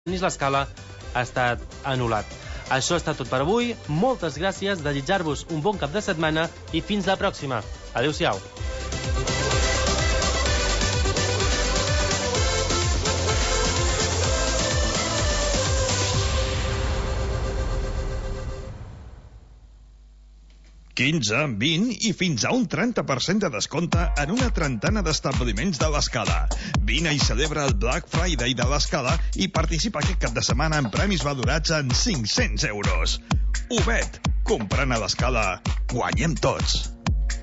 l'escala ha estat anul·lat. Això està tot per avui. Moltes gràcies, desitjar-vos un bon cap de setmana i fins la pròxima. Adéu-siau. $15, $20 i fins a un 30% de descompte en una trentena d'establiments de l'Escala. Vine i celebra el Black Friday de l'Escala i participa aquest cap de setmana en premis valorats en €500. Ubet, comprant a l'Escala, guanyem tots.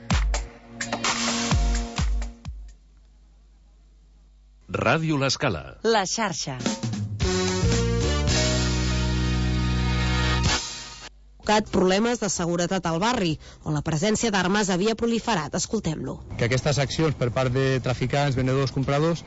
Ràdio l'Escala. La xarxa. Problemes de seguretat al barri, on la presència d'armes havia proliferat. Escoltem-lo. Que aquestes accions per part de traficants, venedors, compradors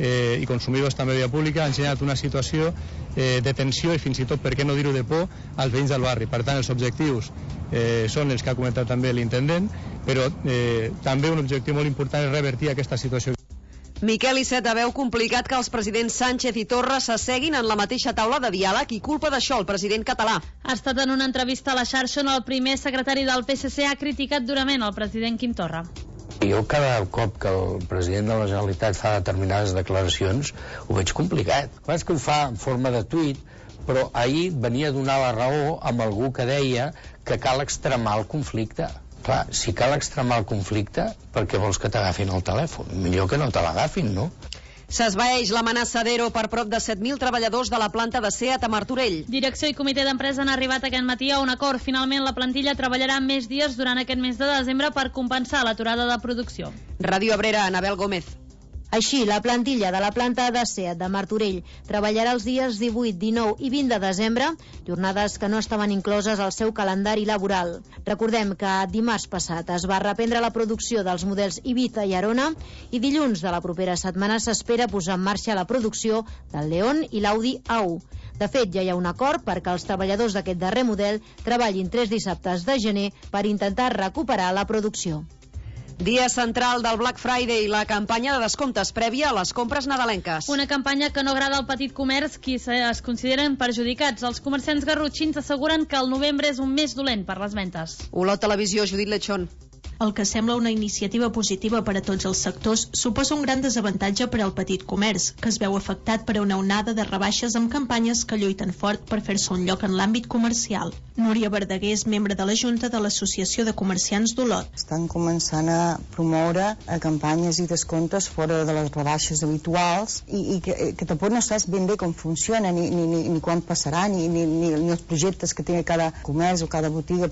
i consumidors també de via pública han generat una situació de tensió i fins i tot, per què no dir-ho, de por als veïns del barri. Per tant, els objectius són els que ha comentat també l'intendent, però també un objectiu molt important és revertir aquesta situació. Miquel Iceta veu complicat que els presidents Sánchez i Torra s'asseguin en la mateixa taula de diàleg i culpa d'això el president català. Ha estat en una entrevista a la xarxa on el primer secretari del PSC ha criticat durament el president Quim Torra. Jo cada cop que el president de la Generalitat fa determinades declaracions ho veig complicat. Clar, és que ho fa en forma de tuit, però ahir venia a donar la raó amb algú que deia que cal extremar el conflicte. Clar, si cal extremar el conflicte, per què vols que t'agafin el telèfon? Millor que no te l'agafin, no? S'esvaeix l'amenaça d'ERO per prop de 7.000 treballadors de la planta de SEAT a Martorell. Direcció i comitè d'empresa han arribat aquest matí a un acord. Finalment, la plantilla treballarà més dies durant aquest mes de desembre per compensar l'aturada de producció. Ràdio Abrera, Anabel Gómez. Així, la plantilla de la planta de SEAT de Martorell treballarà els dies 18, 19 i 20 de desembre, jornades que no estaven incloses al seu calendari laboral. Recordem que dimarts passat es va reprendre la producció dels models Ibiza i Arona i dilluns de la propera setmana s'espera posar en marxa la producció del León i l'Audi A1. De fet, ja hi ha un acord perquè els treballadors d'aquest darrer model treballin 3 dissabtes de gener per intentar recuperar la producció. Dia central del Black Friday, la campanya de descomptes prèvia a les compres nadalenques. Una campanya que no agrada al petit comerç, qui es consideren perjudicats. Els comerciants garrotxins asseguren que el novembre és un mes dolent per les ventes. Olot Televisió, Judit Lechón. El que sembla una iniciativa positiva per a tots els sectors suposa un gran desavantatge per al petit comerç, que es veu afectat per una onada de rebaixes amb campanyes que lluiten fort per fer-se un lloc en l'àmbit comercial. Núria Verdaguer és membre de la Junta de l'Associació de Comerciants d'Olot. Estan començant a promoure campanyes i descomptes fora de les rebaixes habituals i que tampoc no saps ben bé com funciona, ni quan passarà, ni els projectes que té cada comerç o cada botiga.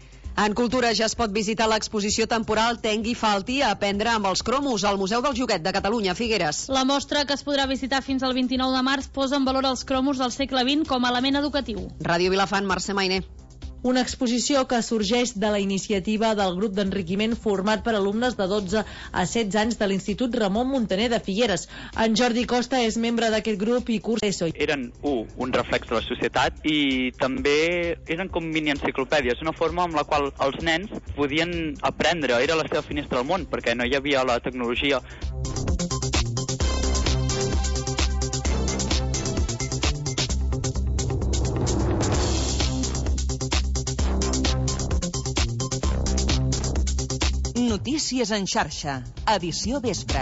En Cultura ja es pot visitar l'exposició temporal Tengui Falti a aprendre amb els cromos al Museu del Joguet de Catalunya, Figueres. La mostra, que es podrà visitar fins al 29 de març, posa en valor els cromos del segle XX com a element educatiu. Ràdio Vilafant, Mercè Mainer. Una exposició que sorgeix de la iniciativa del grup d'enriquiment format per alumnes de 12 a 16 anys de l'Institut Ramon Muntaner de Figueres. En Jordi Costa és membre d'aquest grup i cursa ESO. Eren, un reflex de la societat i també eren com mini-enciclopèdies, una forma amb la qual els nens podien aprendre, era la seva finestra al món, perquè no hi havia la tecnologia. Notícies en xarxa, edició vespre.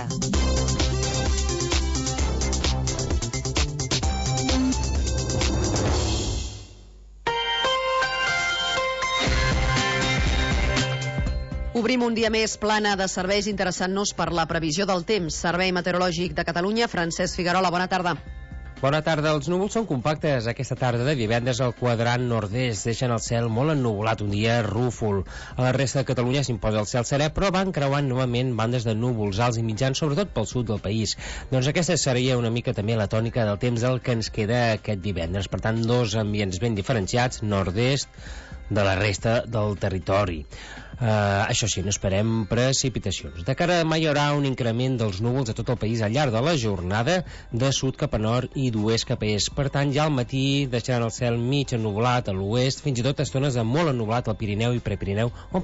Obrim un dia més plana de serveis interessant-nos per la previsió del temps. Servei Meteorològic de Catalunya, Francesc Figuerola, bona tarda. Bona tarda. Els núvols són compactes. Aquesta tarda de divendres al quadrant nord-est deixen el cel molt ennuvolat, un dia rúfol. A la resta de Catalunya s'imposa el cel serè, però van creuant novament bandes de núvols alts i mitjans, sobretot pel sud del país. Doncs aquesta seria una mica també la tònica del temps del que ens queda aquest divendres. Per tant, dos ambients ben diferenciats, nord-est de la resta del territori. Això sí, no esperem precipitacions. De cara a demà hi haurà un increment dels núvols a tot el país al llarg de la jornada, de sud cap a nord i d'oest cap a est. Per tant, ja al matí deixaran el cel mig ennuvolat a l'oest, fins i tot estones de molt ennuvolat al Pirineu i Prepirineu, on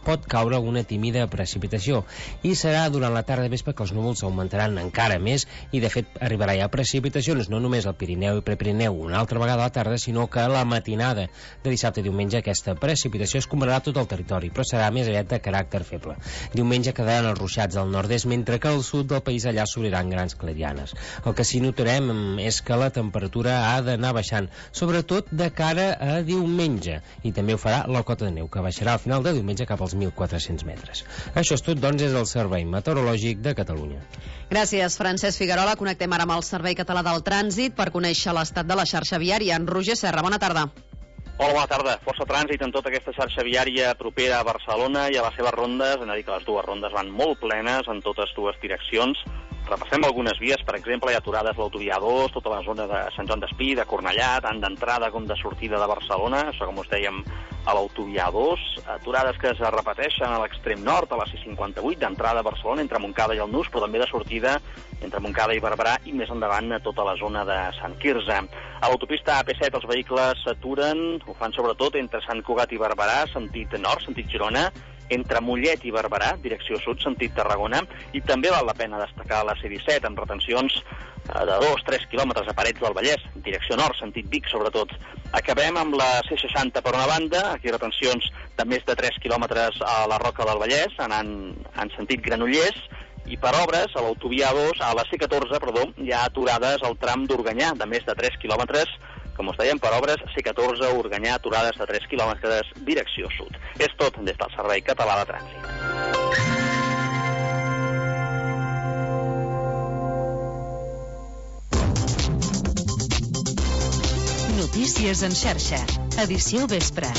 pot caure alguna tímida precipitació i serà durant la tarda vespre que els núvols augmentaran encara més i de fet arribarà ja precipitacions no només al Pirineu i Prepirineu una altra vegada a la tarda, sinó que a la matinada de dissabte i diumenge aquesta precipitació es combinarà tot el territori, però serà més aviat de caràcter feble. Diumenge quedaran els ruixats al nord-est, mentre que al sud del país allà s'obriran grans clarianes. El que sí notarem és que la temperatura ha d'anar baixant, sobretot de cara a diumenge, i també ho farà la cota de neu, que baixarà al final de diumenge cap als 1.400 metres. Això és tot, doncs, és el Servei Meteorològic de Catalunya. Gràcies, Francesc Figuerola. Connectem ara amb el Servei Català del Trànsit per conèixer l'estat de la xarxa viària. En Roger Serra, bona tarda. Hola, bona tarda. Força trànsit en tota aquesta xarxa viària propera a Barcelona i a les seves rondes. Hem de dir que les dues rondes van molt plenes en totes dues direccions. Repassem algunes vies, per exemple, hi ha aturades a l'autovia A2, tota la zona de Sant Joan d'Espí, de Cornellà, tant d'entrada com de sortida de Barcelona, això com us dèiem a l'autovia A2, aturades que es repeteixen a l'extrem nord, a la C58, d'entrada a Barcelona, entre Montcada i el Nus, però també de sortida entre Montcada i Barberà i més endavant a tota la zona de Sant Quirze. A l'autopista AP7 els vehicles s'aturen, ho fan sobretot entre Sant Cugat i Barberà, sentit nord, sentit Girona, entre Mollet i Barberà, direcció sud, sentit Tarragona, i també val la pena destacar la C17, amb retencions de 2-3 quilòmetres a Parets del Vallès, direcció nord, sentit Vic, sobretot. Acabem amb la C60 per una banda, aquí retencions de més de 3 quilòmetres a la Roca del Vallès, anant en sentit Granollers, i per obres, a l'autovia A2, a la C14, perdó, hi ha aturades al tram d'Organyà, de més de 3 quilòmetres, com us dèiem, per obres, C14, Organyà, aturades de 3 quilòmetres, direcció sud. És tot des del Servei Català de Trànsit. Notícies en xarxa, edició vespre.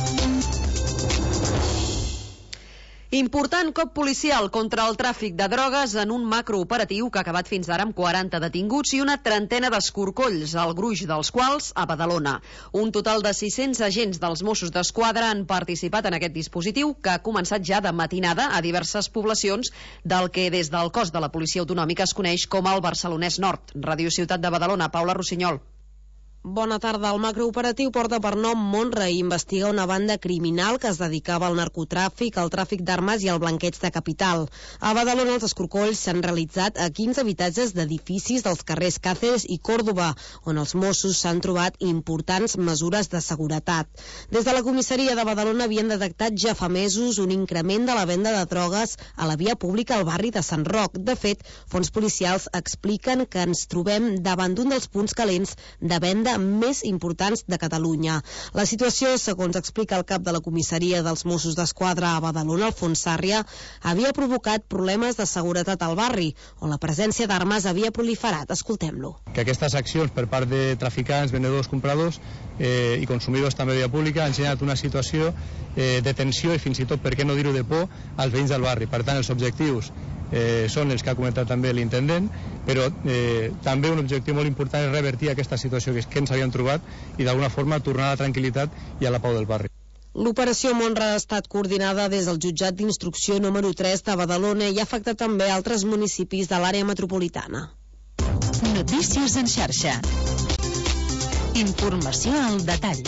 Important cop policial contra el tràfic de drogues en un macrooperatiu que ha acabat fins ara amb 40 detinguts i una trentena d'escorcolls, el gruix dels quals a Badalona. Un total de 600 agents dels Mossos d'Esquadra han participat en aquest dispositiu que ha començat ja de matinada a diverses poblacions del que des del cos de la Policia Autonòmica es coneix com el Barcelonès Nord. Ràdio Ciutat de Badalona, Paula Rossinyol. Bona tarda. El macrooperatiu porta per nom Monra i investiga una banda criminal que es dedicava al narcotràfic, al tràfic d'armes i al blanqueig de capital. A Badalona els escorcolls s'han realitzat a 15 habitatges d'edificis dels carrers Càceres i Còrdova, on els Mossos s'han trobat importants mesures de seguretat. Des de la comissaria de Badalona havien detectat ja fa mesos un increment de la venda de drogues a la via pública al barri de Sant Roc. De fet, fons policials expliquen que ens trobem davant d'un dels punts calents de venda més importants de Catalunya. La situació, segons explica el cap de la comissaria dels Mossos d'Esquadra a Badalona, Alfons Sàrria, havia provocat problemes de seguretat al barri, on la presència d'armes havia proliferat. Escoltem-lo. Que aquestes accions per part de traficants, venedors, compradors i consumidors també de via pública han generat una situació de tensió i fins i tot, per què no dir-ho, de por als veïns del barri. Per tant, els objectius són els que ha comentat també l'intendent, però també un objectiu molt important és revertir aquesta situació que ens havíem trobat i d'alguna forma tornar a la tranquil·litat i a la pau del barri. L'operació Monra ha estat coordinada des del jutjat d'instrucció número 3 de Badalona i ha afectat també altres municipis de l'àrea metropolitana. Notícies en xarxa. Informació al detall.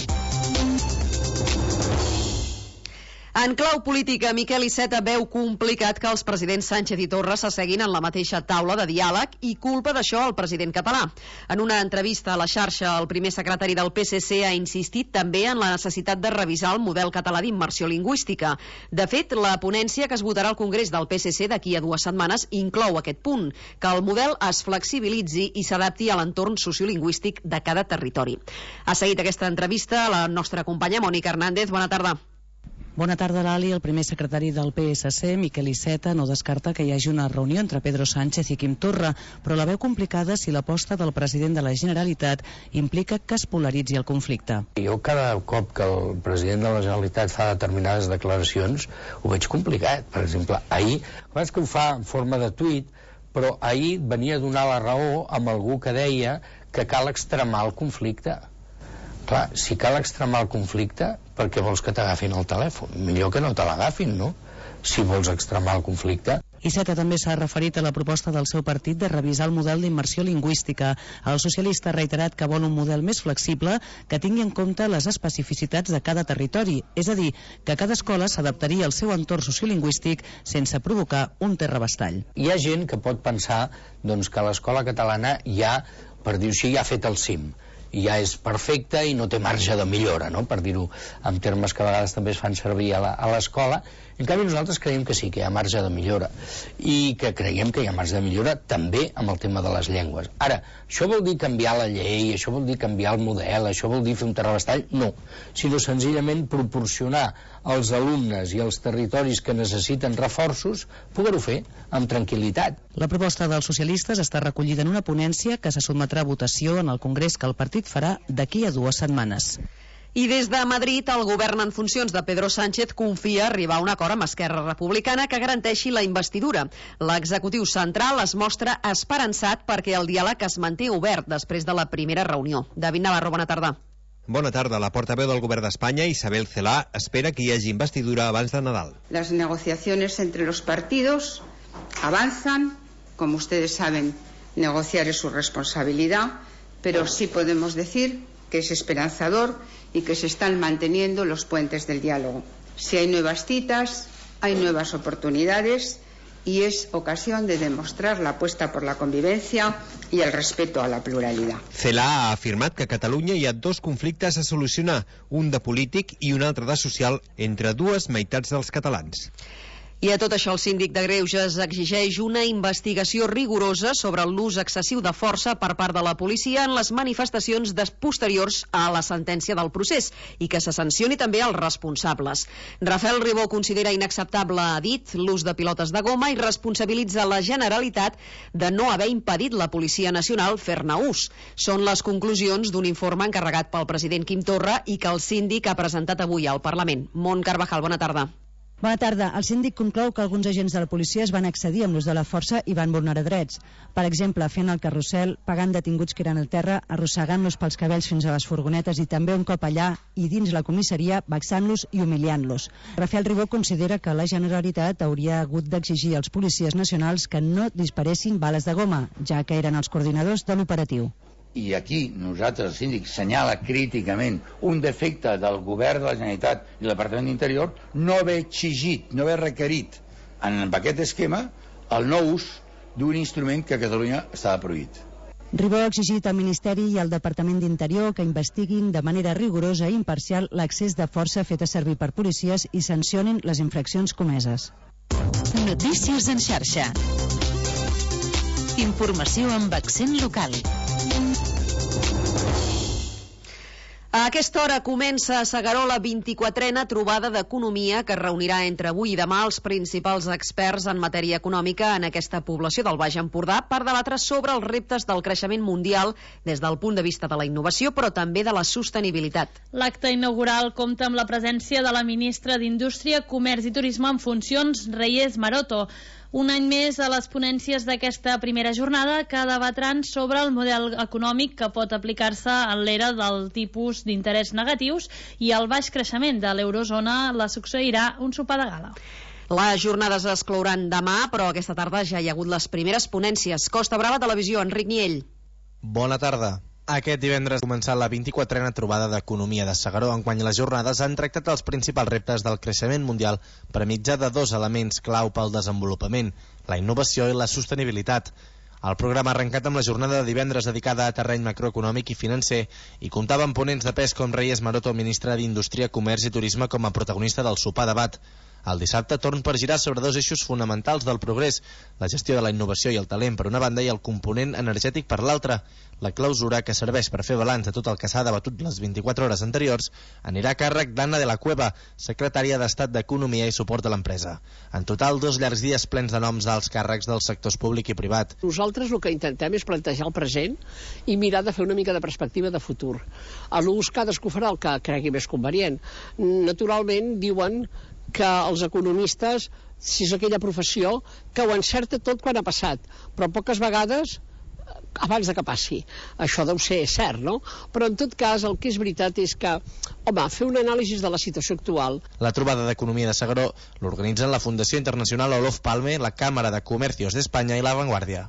En clau política, Miquel Iceta veu complicat que els presidents Sánchez i Torra s'asseguin en la mateixa taula de diàleg i culpa d'això al president català. En una entrevista a la xarxa, el primer secretari del PSC ha insistit també en la necessitat de revisar el model català d'immersió lingüística. De fet, la ponència que es votarà al Congrés del PSC d'aquí a 2 setmanes inclou aquest punt, que el model es flexibilitzi i s'adapti a l'entorn sociolingüístic de cada territori. Ha seguit aquesta entrevista la nostra companya Mònica Hernández. Bona tarda. Bona tarda, Lali. El primer secretari del PSC, Miquel Iceta, no descarta que hi hagi una reunió entre Pedro Sánchez i Quim Torra, però la veu complicada si l'aposta del president de la Generalitat implica que es polaritzi el conflicte. Jo cada cop que el president de la Generalitat fa determinades declaracions ho veig complicat. Per exemple, ahir, és que ho fa en forma de tuit, però ahir venia a donar la raó amb algú que deia que cal extremar el conflicte. Clar, si cal extremar el conflicte, per què vols que t'agafin el telèfon? Millor que no te l'agafin, no? Si vols extremar el conflicte. Iceta també s'ha referit a la proposta del seu partit de revisar el model d'immersió lingüística. El socialista ha reiterat que vol un model més flexible que tingui en compte les especificitats de cada territori, és a dir, que cada escola s'adaptaria al seu entorn sociolingüístic sense provocar un terrabastall. Hi ha gent que pot pensar que l'escola catalana ja, per dir-ho així, ja ha fet el cim, ja és perfecta i no té marge de millora, no? Per dir-ho en termes que a vegades també es fan servir a l'escola. En canvi nosaltres creiem que sí, que hi ha marge de millora, i que creiem que hi ha marge de millora també amb el tema de les llengües. Ara, això vol dir canviar la llei, això vol dir canviar el model, això vol dir fer un terrabastall? No, sinó senzillament proporcionar als alumnes i als territoris que necessiten reforços poder-ho fer amb tranquil·litat. La proposta dels socialistes està recollida en una ponència que se sotmetrà a votació en el Congrés que el partit farà d'aquí a 2 setmanes. I des de Madrid, el govern en funcions de Pedro Sánchez confia arribar a un acord amb Esquerra Republicana que garanteixi la investidura. L'executiu central es mostra esperançat perquè el diàleg es manté obert després de la primera reunió. David Navarro, bona tarda. Bona tarda. La portaveu del govern d'Espanya, Isabel Celaá, espera que hi hagi investidura abans de Nadal. Las negociaciones entre los partidos avanzan. Como ustedes saben, negociar es su responsabilidad, pero sí podemos decir que es esperanzador y que se están manteniendo los puentes del diálogo. Si hay nuevas citas, hay nuevas oportunidades y es ocasión de demostrar la apuesta por la convivencia y el respeto a la pluralidad. Celaá ha afirmat que a Catalunya hi ha 2 conflictes a solucionar, un de polític i un altre de social, entre 2 meitats dels catalans. I a tot això el síndic de Greuges exigeix una investigació rigorosa sobre l'ús excessiu de força per part de la policia en les manifestacions posteriors a la sentència del procés i que se sancioni també els responsables. Rafael Ribó considera inacceptable, ha dit, l'ús de pilotes de goma i responsabilitza la Generalitat de no haver impedit la Policia Nacional fer-ne ús. Són les conclusions d'un informe encarregat pel president Quim Torra i que el síndic ha presentat avui al Parlament. Mont Carvajal, bona tarda. Bona tarda. El síndic conclou que alguns agents de la policia es van excedir amb l'ús de la força i van vulnerar drets. Per exemple, fent el carrusel, pagant detinguts que eren al terra, arrossegant-los pels cabells fins a les furgonetes i també un cop allà i dins la comissaria, vexant-los i humiliant-los. Rafael Ribó considera que la Generalitat hauria hagut d'exigir als policies nacionals que no disparessin bales de goma, ja que eren els coordinadors de l'operatiu. I aquí nosaltres, el síndic, senyala críticament un defecte del govern de la Generalitat i el Departament d'Interior no haver exigit, no haver requerit en aquest esquema el no ús d'un instrument que a Catalunya estava prohibit. Ribó ha exigit al Ministeri i al Departament d'Interior que investiguin de manera rigorosa i imparcial l'accés de força feta servir per policies i sancionin les infraccions comeses. Notícies en xarxa. Informació amb accent local. A aquesta hora comença a S'Agaró la 24a trobada d'economia que reunirà entre avui i demà els principals experts en matèria econòmica en aquesta població del Baix Empordà per debatre sobre els reptes del creixement mundial des del punt de vista de la innovació però també de la sostenibilitat. L'acte inaugural compta amb la presència de la ministra d'Indústria, Comerç i Turisme en funcions, Reyes Maroto. Un any més a les ponències d'aquesta primera jornada que debatran sobre el model econòmic que pot aplicar-se en l'era del tipus d'interès negatius i el baix creixement de l'eurozona la succeirà un sopar de gala. Les jornades es clouran demà, però aquesta tarda ja hi ha hagut les primeres ponències. Costa Brava, Televisió, Enric Niell. Bona tarda. Aquest divendres ha començat la 24a trobada d'economia de S'Agaró, enguany les jornades han tractat els principals reptes del creixement mundial per mitjà de 2 elements clau pel desenvolupament, la innovació i la sostenibilitat. El programa ha arrencat amb la jornada de divendres dedicada a terreny macroeconòmic i financer i comptava amb ponents de pes com Reyes Maroto, ministre d'Indústria, Comerç i Turisme, com a protagonista del sopar debat. El dissabte torn per girar sobre 2 eixos fonamentals del progrés, la gestió de la innovació i el talent per una banda i el component energètic per l'altra. La clausura, que serveix per fer balanç de tot el que s'ha debatut les 24 hores anteriors, anirà a càrrec d'Anna de la Cueva, secretària d'Estat d'Economia i Suport a l'Empresa. En total, 2 llargs dies plens de noms d'alts càrrecs dels sectors públic i privat. Nosaltres el que intentem és plantejar el present i mirar de fer una mica de perspectiva de futur. A l'ús cadascú farà el que cregui més convenient. Naturalment, diuen que els economistes, si és aquella professió, que ho encerta tot quan ha passat, però poques vegades abans de que passi. Això deu ser cert, no? Però en tot cas el que és veritat és que, home, fer un anàlisi de la situació actual. La trobada d'Economia de S'Agaró l'organitzen la Fundació Internacional Olof Palme, la Càmara de Comercios d'Espanya i La Vanguardia.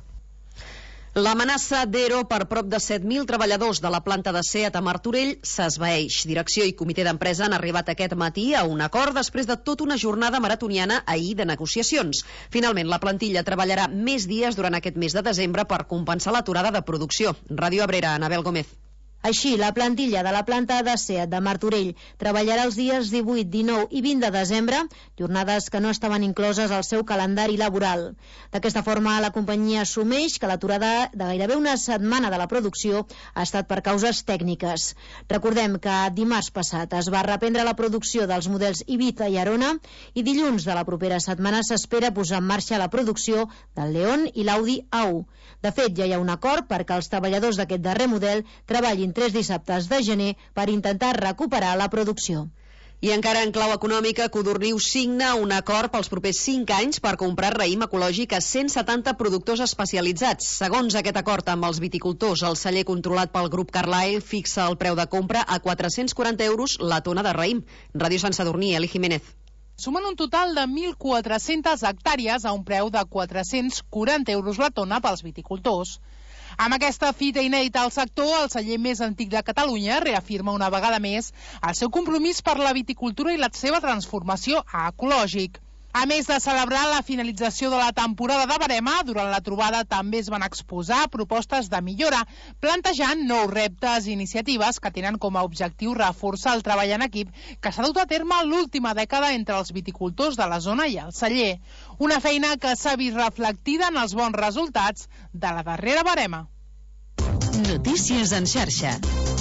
L'amenaça d'ERO per prop de 7.000 treballadors de la planta de SEAT a Martorell s'esvaeix. Direcció i comitè d'empresa han arribat aquest matí a un acord després de tota una jornada maratoniana ahir de negociacions. Finalment, la plantilla treballarà més dies durant aquest mes de desembre per compensar l'aturada de producció. Ràdio Abrera, Anabel Gómez. Així, la plantilla de la planta de SEAT de Martorell treballarà els dies 18, 19 i 20 de desembre, jornades que no estaven incloses al seu calendari laboral. D'aquesta forma, la companyia assumeix que l'aturada de gairebé una setmana de la producció ha estat per causes tècniques. Recordem que dimarts passat es va reprendre la producció dels models Ibiza i Arona i dilluns de la propera setmana s'espera posar en marxa la producció del León i l'Audi A1. De fet, ja hi ha un acord perquè els treballadors d'aquest darrer model treballin 3 dissabtes de gener per intentar recuperar la producció. I encara en clau econòmica, Codorniu signa un acord pels propers 5 anys per comprar raïm ecològic a 170 productors especialitzats. Segons aquest acord amb els viticultors, el celler controlat pel grup Carlyle fixa el preu de compra a 440 euros la tona de raïm. Ràdio Sant Sadurní, Eli Jiménez. Sumen un total de 1.400 hectàrees a un preu de 440 euros la tona pels viticultors. Amb aquesta fita inèdita al sector, el celler més antic de Catalunya reafirma una vegada més el seu compromís per la viticultura i la seva transformació a ecològic. A més de celebrar la finalització de la temporada de verema, durant la trobada també es van exposar propostes de millora, plantejant nous reptes i iniciatives que tenen com a objectiu reforçar el treball en equip que s'ha dut a terme l'última dècada entre els viticultors de la zona i el celler. Una feina que s'ha vist reflectida en els bons resultats de la darrera verema. Notícies en xarxa.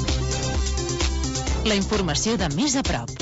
La informació de més a prop.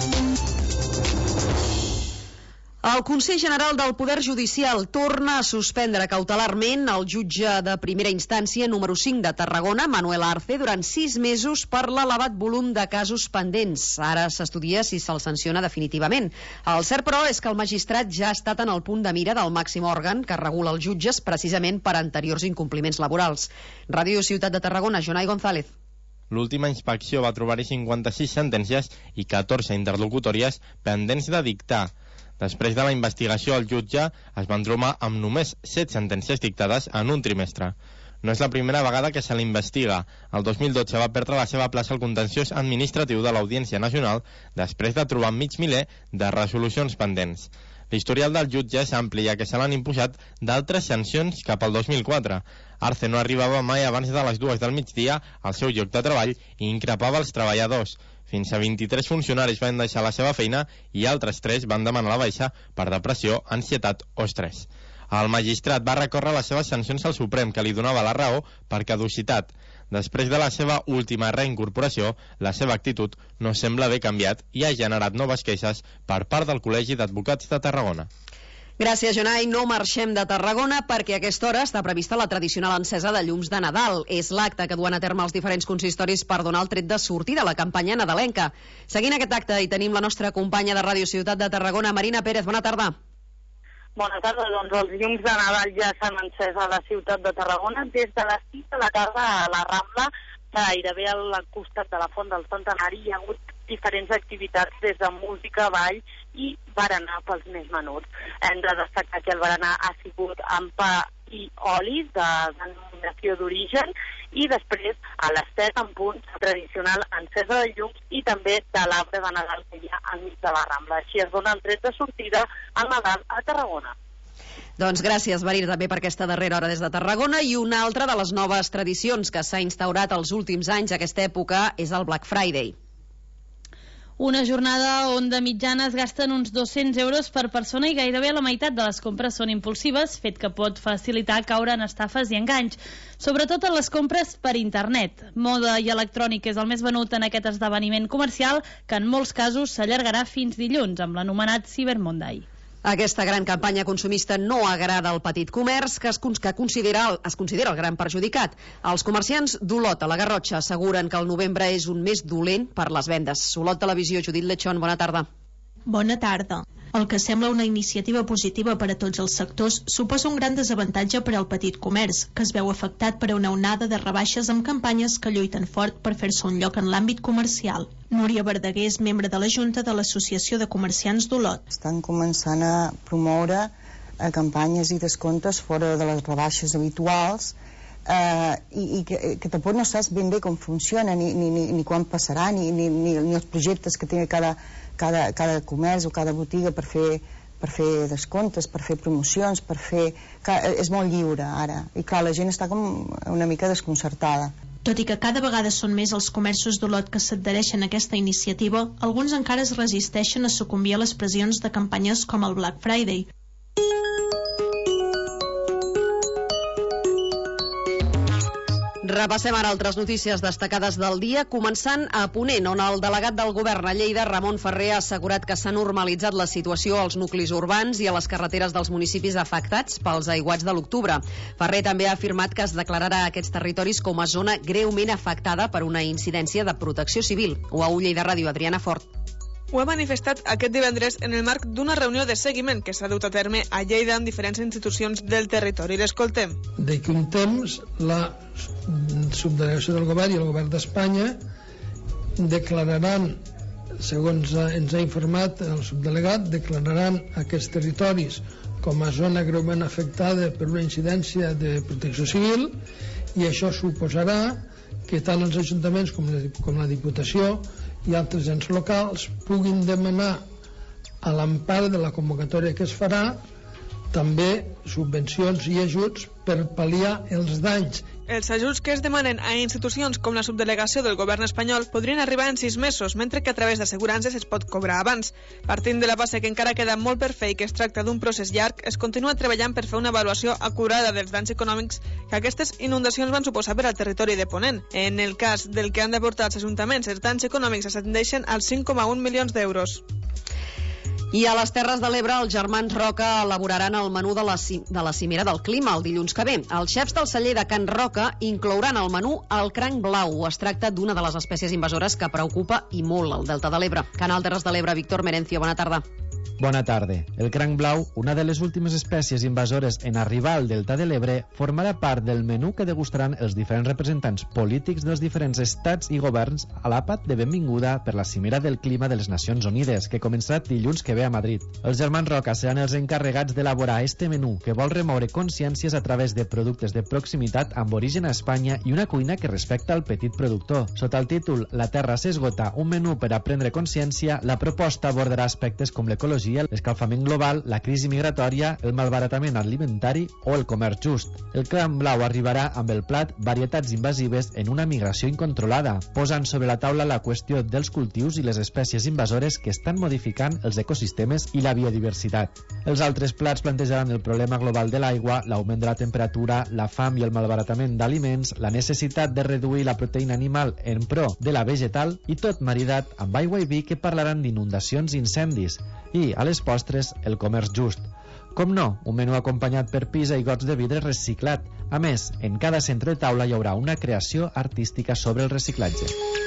El Consell General del Poder Judicial torna a suspendre cautelarment el jutge de primera instància número 5 de Tarragona, Manuel Arce, durant 6 mesos per l'elevat volum de casos pendents. Ara s'estudia si se'l sanciona definitivament. El cert, però, és que el magistrat ja ha estat en el punt de mira del màxim òrgan que regula els jutges precisament per anteriors incompliments laborals. Ràdio Ciutat de Tarragona, Jonai González. L'última inspecció va trobar-hi 56 sentències i 14 interlocutòries pendents de dictar. Després de la investigació, el jutge es va trobar amb només 7 sentències dictades en un trimestre. No és la primera vegada que se l'investiga. El 2012 va perdre la seva plaça al contenciós administratiu de l'Audiència Nacional després de trobar mig miler de resolucions pendents. L'historial del jutge és ampli, ja que se l'han imposat d'altres sancions cap al 2004. Arce no arribava mai abans de les 2 del migdia al seu lloc de treball i increpava els treballadors. Fins a 23 funcionaris van deixar la seva feina i altres 3 van demanar la baixa per depressió, ansietat o estrès. El magistrat va recórrer les seves sancions al Suprem, que li donava la raó per caducitat. Després de la seva última reincorporació, la seva actitud no sembla haver canviat i ha generat noves queixes per part del Col·legi d'Advocats de Tarragona. Gràcies, Jonai. No marxem de Tarragona perquè a aquesta hora està prevista la tradicional encesa de llums de Nadal. És l'acte que duen a terme els diferents consistoris per donar el tret de sortida a la campanya nadalenca. Seguint aquest acte hi tenim la nostra companya de Ràdio Ciutat de Tarragona, Marina Pérez. Bona tarda. Bona tarda. Doncs els llums de Nadal ja s'han encès a la ciutat de Tarragona des de les 6 de la tarda a la Rambla, gairebé al costat de la Font del Centenari. Hi ha hagut diferents activitats des de música, ball i berenar pels més menuts. Hem de destacar que el berenar ha sigut amb pa i oli de denominació d'origen i després a les 7 en punt tradicional encesa de llums i també de l'arbre de Nadal que hi ha al mig de la Rambla. Així es dona el tret de sortida al Nadal a Tarragona. Doncs gràcies, Maria, també per aquesta darrera hora des de Tarragona. I una altra de les noves tradicions que s'ha instaurat els últims anys a aquesta època és el Black Friday. Una jornada on de mitjana es gasten uns 200 euros per persona i gairebé la meitat de les compres són impulsives, fet que pot facilitar caure en estafes i enganys, sobretot en les compres per internet. Moda i electrònic és el més venut en aquest esdeveniment comercial, que en molts casos s'allargarà fins dilluns, amb l'anomenat Cyber Monday. Aquesta gran campanya consumista no agrada al petit comerç, que es considera el gran perjudicat. Els comerciants d'Olot a la Garrotxa asseguren que el novembre és un mes dolent per les vendes. Olot Televisió, Judit Lechón, bona tarda. Bona tarda. El que sembla una iniciativa positiva per a tots els sectors suposa un gran desavantatge per al petit comerç, que es veu afectat per una onada de rebaixes amb campanyes que lluiten fort per fer-se un lloc en l'àmbit comercial. Núria Verdaguer és membre de la Junta de l'Associació de Comerciants d'Olot. Estan començant a promoure campanyes i descomptes fora de les rebaixes habituals i que tampoc no saps ben bé com funciona ni quan passarà ni els projectes que té cada comerç o cada botiga per fer descomptes, per fer promocions, és molt lliure ara i clar, la gent està com una mica desconcertada. Tot i que cada vegada són més els comerços d'Olot que s'adhereixen a aquesta iniciativa, alguns encara es resisteixen a sucumbir a les pressions de campanyes com el Black Friday. Repassem ara altres notícies destacades del dia, començant a Ponent, on el delegat del govern a Lleida, Ramon Ferrer, ha assegurat que s'ha normalitzat la situació als nuclis urbans i a les carreteres dels municipis afectats pels aiguats de l'octubre. Ferrer també ha afirmat que es declararà aquests territoris com a zona greument afectada per una incidència de protecció civil. UAU Lleida Ràdio, Adriana Fort. Ho ha manifestat aquest divendres en el marc d'una reunió de seguiment que s'ha dut a terme a Lleida amb diferents institucions del territori. L'escoltem. D'aquí un temps, la subdelegació del govern i el govern d'Espanya declararan, segons ens ha informat el subdelegat, declararan aquests territoris com a zona greument afectada per una incidència de protecció civil i això suposarà que tant els ajuntaments com la Diputació i altres ens locals puguin demanar a l'empara de la convocatòria que es farà també subvencions i ajuts per pal·liar els danys. Els ajuts que es demanen a institucions com la subdelegació del govern espanyol podrien arribar en 6 mesos, mentre que a través d'assegurances es pot cobrar abans. Partint de la base que encara queda molt per fer i que es tracta d'un procés llarg, es continua treballant per fer una avaluació acurada dels danys econòmics que aquestes inundacions van suposar per al territori de Ponent. En el cas del que han d'aportar els ajuntaments, els danys econòmics ascendeixen als 5,1 milions d'euros. I a les Terres de l'Ebre, els germans Roca elaboraran el menú de la Cimera del Clima el dilluns que ve. Els xefs del celler de Can Roca inclouran al menú el cranc blau. Es tracta d'una de les espècies invasores que preocupa i molt el Delta de l'Ebre. Canal Terres de l'Ebre, Víctor Merencio, bona tarda. Bona tarda. El cranc blau, una de les últimes espècies invasores en arribar al Delta de l'Ebre, formarà part del menú que degustaran els diferents representants polítics dels diferents estats i governs a l'àpat de benvinguda per la Cimera del Clima de les Nacions Unides, que començarà dilluns que ve a Madrid. Els germans Roca seran els encarregats d'elaborar este menú, que vol remoure consciències a través de productes de proximitat amb origen a Espanya i una cuina que respecta el petit productor. Sota el títol La terra s'esgota, un menú per a prendre consciència, la proposta abordarà aspectes com l'ecologia, l'escalfament global, la crisi migratòria, el malbaratament alimentari o el comerç just. El cranc blau arribarà amb el plat varietats invasives en una migració incontrolada, posant sobre la taula la qüestió dels cultius i les espècies invasores que estan modificant els ecosistemes i la biodiversitat. Els altres plats plantejaran el problema global de l'aigua, l'augment de la temperatura, la fam i el malbaratament d'aliments, la necessitat de reduir la proteïna animal en pro de la vegetal i tot maridat amb aigua i vi que parlaran d'inundacions i incendis. I, a les postres, el comerç just. Com no, un menú acompanyat per pizza i gots de vidre reciclat. A més, en cada centre de taula hi haurà una creació artística sobre el reciclatge.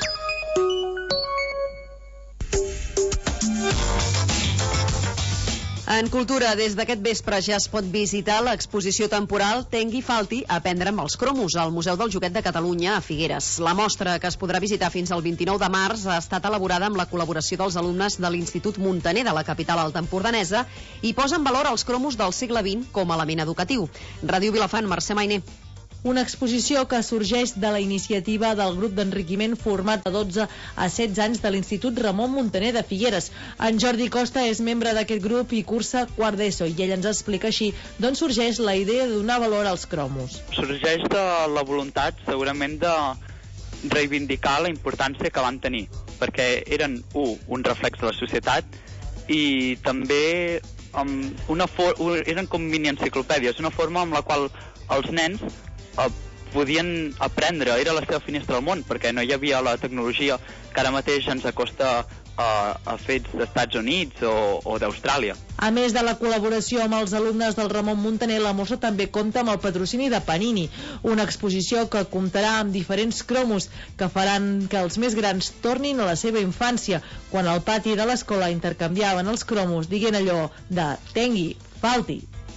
En cultura, des d'aquest vespre ja es pot visitar l'exposició temporal Tengui Falti, Aprendre amb els cromos, al Museu del Joguet de Catalunya a Figueres. La mostra, que es podrà visitar fins al 29 de març, ha estat elaborada amb la col·laboració dels alumnes de l'Institut Muntaner de la capital altaempordanesa i posa en valor els cromos del segle XX com a element educatiu. Ràdio Vilafant, Mercè Mainer. Una exposició que sorgeix de la iniciativa del grup d'enriquiment format de 12 a 16 anys de l'Institut Ramon Muntaner de Figueres. En Jordi Costa és membre d'aquest grup i cursa quart d'ESO, i ell ens explica així d'on sorgeix la idea de donar valor als cromos. Sorgeix de la voluntat, segurament, de reivindicar la importància que van tenir, perquè eren, un reflex de la societat i també eren com mini-enciclopèdies, una forma amb la qual els nens podien aprendre, era la seva finestra al món, perquè no hi havia la tecnologia que ara mateix ens acosta fets d'Estats Units o d'Austràlia. A més de la col·laboració amb els alumnes del Ramon Muntaner, la mostra també compta amb el patrocini de Panini, una exposició que comptarà amb diferents cromos que faran que els més grans tornin a la seva infància, quan al pati de l'escola intercanviaven els cromos dient allò de «tengui, falti».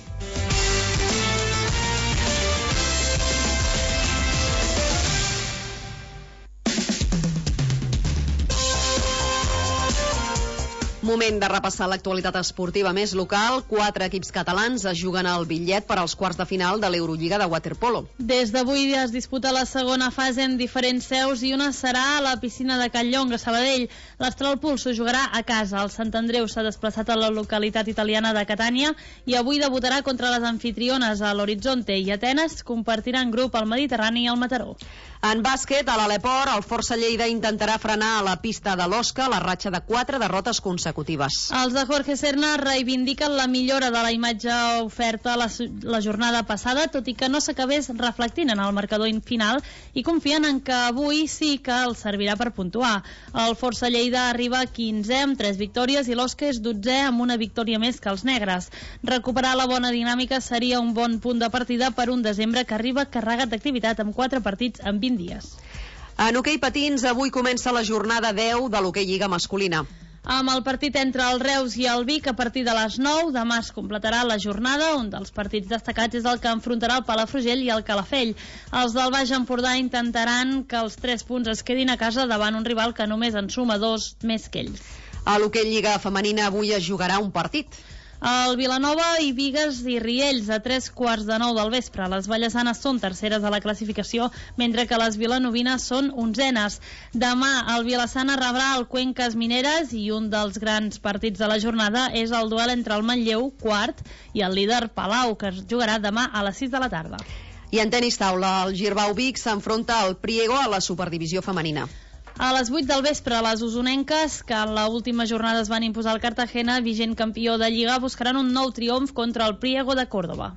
Moment de repassar l'actualitat esportiva més local. 4 equips catalans es juguen el bitllet per als quarts de final de l'Eurolliga de waterpolo. Des d'avui es disputa la segona fase en diferents seus i una serà a la piscina de Can Llong, a Sabadell. l'Astral Pulso jugarà a casa. El Sant Andreu s'ha desplaçat a la localitat italiana de Catània i avui debutarà contra les anfitriones a l'Horizonte, i Atenes compartiran grup al Mediterrani i al Mataró. En bàsquet, a l'Aleport, el Força Lleida intentarà frenar a la pista de l'Osca la ratxa de 4 derrotes consecutives. Els de Jorge Serna reivindiquen la millora de la imatge oferta la jornada passada, tot i que no s'acabés reflectint en el marcador final, i confien en que avui sí que els servirà per puntuar. El Força Lleida arriba 15è amb 3 victòries i l'Osca és 12è amb una victòria més que els negres. Recuperar la bona dinàmica seria un bon punt de partida per un desembre que arriba carregat d'activitat amb 4 partits en 20 dies. En hoquei patins, avui comença la jornada 10 de l'hoquei Lliga masculina. Amb el partit entre el Reus i el Vic a partir de les 9, demà es completarà la jornada. Un dels partits destacats és el que enfrontarà el Palafrugell i el Calafell. Els del Baix Empordà intentaran que els 3 punts es quedin a casa davant un rival que només en suma 2 més que ells. A l'hoquei Lliga femenina avui es jugarà un partit. El Vilanova i Bigues i Riells a 3:15 del vespre. Les vallesanes són terceres a la classificació, mentre que les vilanovines són 11enes. Demà el Vilassana rebrà el Cuencas Mineres i un dels grans partits de la jornada és el duel entre el Manlleu, quart, i el líder Palau, que es jugarà demà a les 6 de la tarda. I en tenis taula, el Girbau Vic s'enfronta al Priego a la Superdivisió femenina. A les 8 del vespre, les usonenques, que en l'última jornada es van imposar al Cartagena, vigent campió de Lliga, buscaran un nou triomf contra el Priego de Córdoba.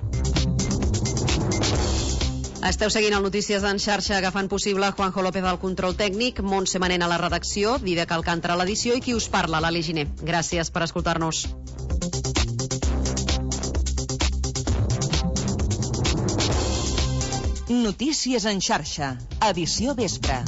Esteu seguint el Notícies en xarxa, que fan possible Juanjo López al control tècnic, Montse Manent a la redacció, Didac Alcántara a l'edició i qui us parla, l'Ali Giner. Gràcies per escoltar-nos. Notícies en xarxa, edició vespre.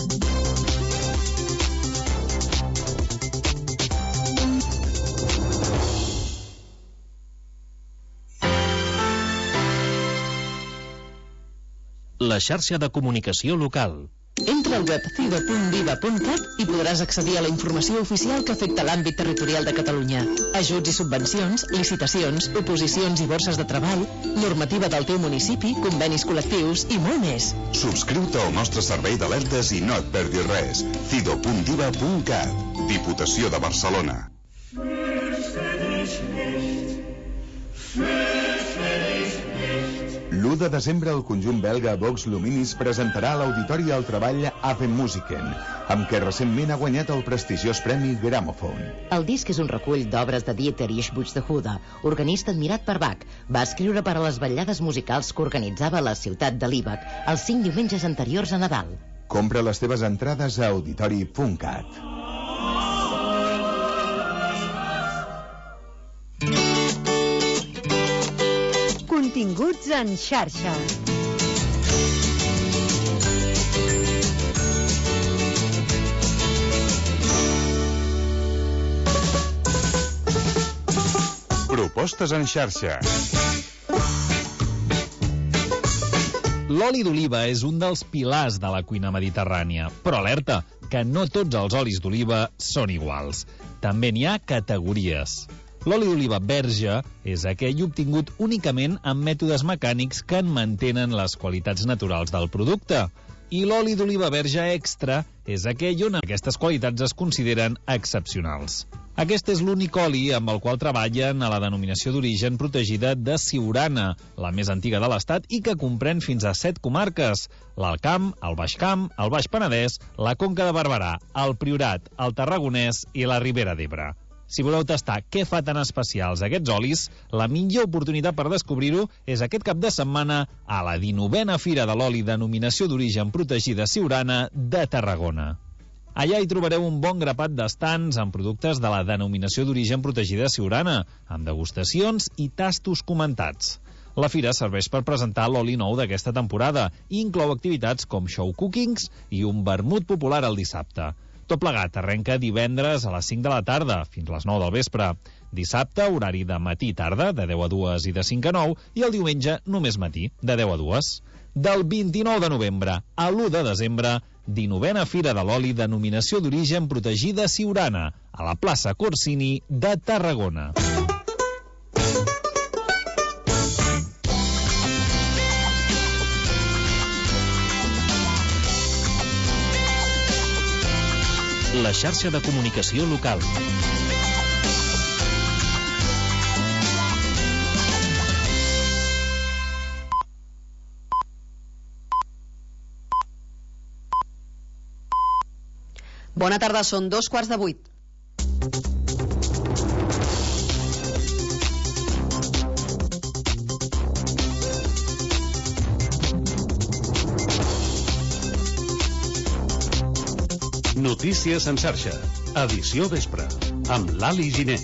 La xarxa de comunicació local. Entra al web cido.viva.cat i podràs accedir a la informació oficial que afecta l'àmbit territorial de Catalunya. Ajuts i subvencions, licitacions, oposicions i borses de treball, normativa del teu municipi, convenis col·lectius i molt més. Subscriu-te al nostre servei d'alertes i no et perdis res. cido.viva.cat. Diputació de Barcelona. L'1 de desembre el conjunt belga Vox Luminis presentarà a l'Auditori el treball Ave Musiken, amb què recentment ha guanyat el prestigiós premi Gramophone. El disc és un recull d'obres de Dieterich Buxtehude, organista admirat per Bach. Va escriure per a les vetllades musicals que organitzava la ciutat de Líbec els 5 diumenges anteriors a Nadal. Compra les teves entrades a auditori.cat. Continguts en xarxa. Propostes en xarxa. L'oli d'oliva és un dels pilars de la cuina mediterrània, però alerta, que no tots els olis d'oliva són iguals. També n'hi ha categories. L'oli d'oliva verge és aquell obtingut únicament amb mètodes mecànics que en mantenen les qualitats naturals del producte. I l'oli d'oliva verge extra és aquell on aquestes qualitats es consideren excepcionals. Aquest és l'únic oli amb el qual treballen a la denominació d'origen protegida de Siurana, la més antiga de l'Estat i que comprèn fins a 7 comarques: l'Alt Camp, el Baix Camp, el Baix Penedès, la Conca de Barberà, el Priorat, el Tarragonès i la Ribera d'Ebre. Si voleu tastar què fa tan especials aquests olis, la millor oportunitat per descobrir-ho és aquest cap de setmana a la 19a Fira de l'Oli Denominació d'Origen Protegida Siurana de Tarragona. Allà hi trobareu un bon grapat d'estants amb productes de la denominació d'origen protegida Siurana, amb degustacions i tastos comentats. La fira serveix per presentar l'oli nou d'aquesta temporada i inclou activitats com show cookings i un vermut popular el dissabte. Tot plegat arrenca divendres a les 5 de la tarda fins a les 9 del vespre. Dissabte, horari de matí i tarda, de 10 a 2 i de 5 a 9, i el diumenge només matí, de 10 a 2. Del 29 de novembre a l'1 de desembre, 19a Fira de l'Oli denominació d'origen protegida Siurana, a la plaça Corsini de Tarragona. La xarxa de comunicació local. Bona tarda, són 7:45. Notícies en xarxa. Edició vespre. Amb l'Ali Giner.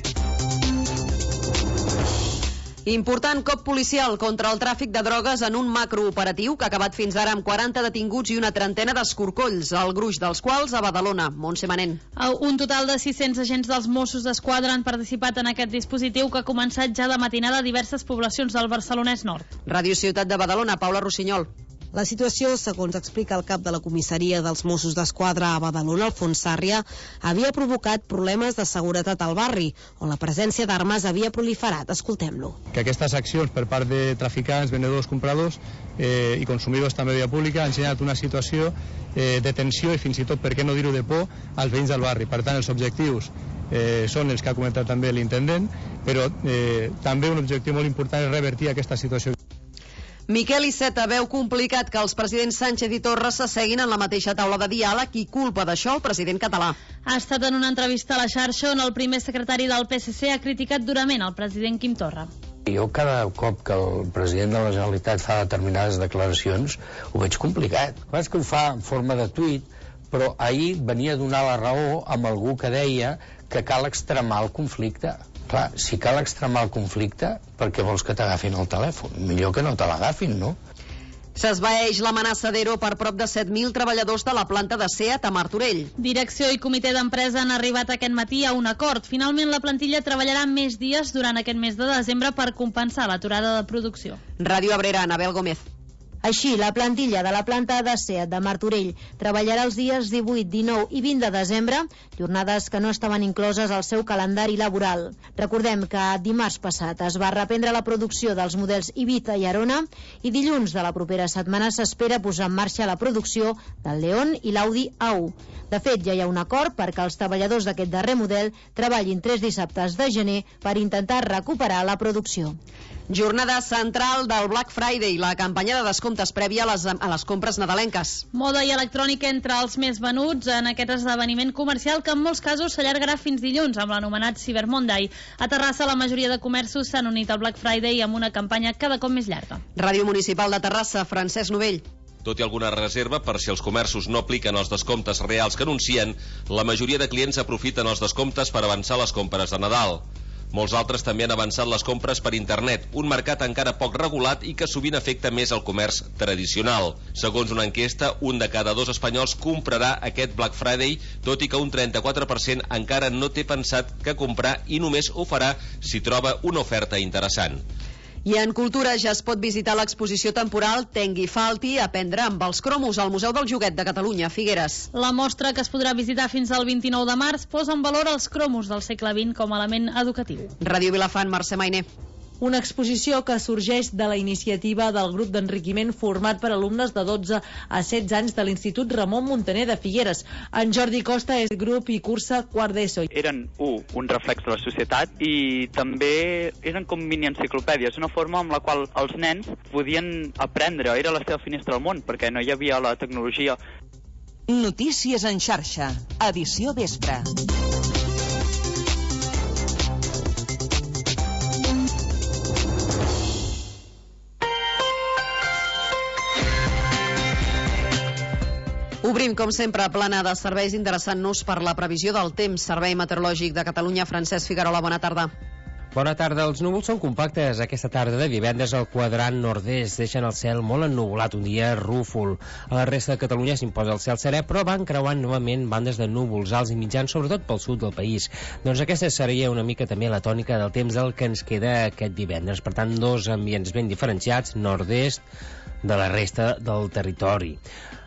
Important cop policial contra el tràfic de drogues en un macrooperatiu que ha acabat fins ara amb 40 detinguts i una trentena d'escorcolls, el gruix dels quals a Badalona. Montse Manent. Un total de 600 agents dels Mossos d'Esquadra han participat en aquest dispositiu que ha començat ja de matinada a diverses poblacions del Barcelonès Nord. Ràdio Ciutat de Badalona, Paula Rossinyol. La situació, segons explica el cap de la comissaria dels Mossos d'Esquadra a Badalona, Alfons Sàrria, havia provocat problemes de seguretat al barri, on la presència d'armes havia proliferat. Escoltem-lo. Que aquestes accions per part de traficants, venedors, compradors i consumidors també de via pública han generat una situació de tensió i fins i tot, per què no dir-ho, de por als veïns del barri. Per tant, els objectius són els que ha comentat també l'intendent, però també un objectiu molt important és revertir aquesta situació. Miquel Iceta veu complicat que els presidents Sánchez i Torra s'asseguin en la mateixa taula de diàleg i culpa d'això el president català. Ha estat en una entrevista a la xarxa on el primer secretari del PSC ha criticat durament el president Quim Torra. Jo cada cop que el president de la Generalitat fa determinades declaracions ho veig complicat. És que ho fa en forma de tuit, però ahir venia a donar la raó amb algú que deia que cal extremar el conflicte. Clar, si cal extremar el conflicte, per què vols que t'agafin el telèfon? Millor que no te l'agafin, no? S'esvaeix l'amenaça d'ERO per prop de 7.000 treballadors de la planta de SEAT a Martorell. Direcció i comitè d'empresa han arribat aquest matí a un acord. Finalment, la plantilla treballarà més dies durant aquest mes de desembre per compensar l'aturada de producció. Ràdio Abrera, Anabel Gómez. Així, la plantilla de la planta de SEAT de Martorell treballarà els dies 18, 19 i 20 de desembre, jornades que no estaven incloses al seu calendari laboral. Recordem que dimarts passat es va reprendre la producció dels models Ibiza i Arona i dilluns de la propera setmana s'espera posar en marxa la producció del León i l'Audi A1. De fet, ja hi ha un acord perquè els treballadors d'aquest darrer model treballin 3 dissabtes de gener per intentar recuperar la producció. Jornada central del Black Friday, la campanya de descomptes prèvia a les compres nadalenques. Moda i electrònica entre els més venuts en aquest esdeveniment comercial que en molts casos s'allargarà fins dilluns amb l'anomenat Cyber Monday. A Terrassa la majoria de comerços s'han unit al Black Friday amb una campanya cada cop més llarga. Ràdio Municipal de Terrassa, Francesc Novell. Tot i alguna reserva per si els comerços no apliquen els descomptes reals que anuncien, la majoria de clients aprofiten els descomptes per avançar les compres de Nadal. Molts altres també han avançat les compres per internet, un mercat encara poc regulat i que sovint afecta més el comerç tradicional. Segons una enquesta, 1 de cada 2 espanyols comprarà aquest Black Friday, tot i que un 34% encara no té pensat què comprar i només ho farà si troba una oferta interessant. I en cultura ja es pot visitar l'exposició temporal Tengui Falti, aprendre amb els cromos al Museu del Joguet de Catalunya, Figueres. La mostra, que es podrà visitar fins al 29 de març, posa en valor els cromos del segle XX com a element educatiu. Ràdio Vilafant, Mercè Mainer. Una exposició que sorgeix de la iniciativa del grup d'enriquiment format per alumnes de 12 a 16 anys de l'Institut Ramon Muntaner de Figueres. En Jordi Costa és grup i cursa quart d'ESO. Eren, un reflex de la societat i també eren com mini-enciclopèdies, una forma amb la qual els nens podien aprendre, era la seva finestra al món, perquè no hi havia la tecnologia. Notícies en xarxa, edició vespre. Obrim, com sempre, plana de serveis interessant-nos per la previsió del temps. Servei Meteorològic de Catalunya, Francesc Figuerola, bona tarda. Bona tarda. Els núvols són compactes. Aquesta tarda de divendres al quadrant nord-est deixen el cel molt ennuvolat, un dia rúfol. A la resta de Catalunya s'imposa el cel serè, però van creuant novament bandes de núvols alts i mitjans, sobretot pel sud del país. Doncs aquesta seria una mica també la tònica del temps del que ens queda aquest divendres. Per tant, dos ambients ben diferenciats, nord-est de la resta del territori.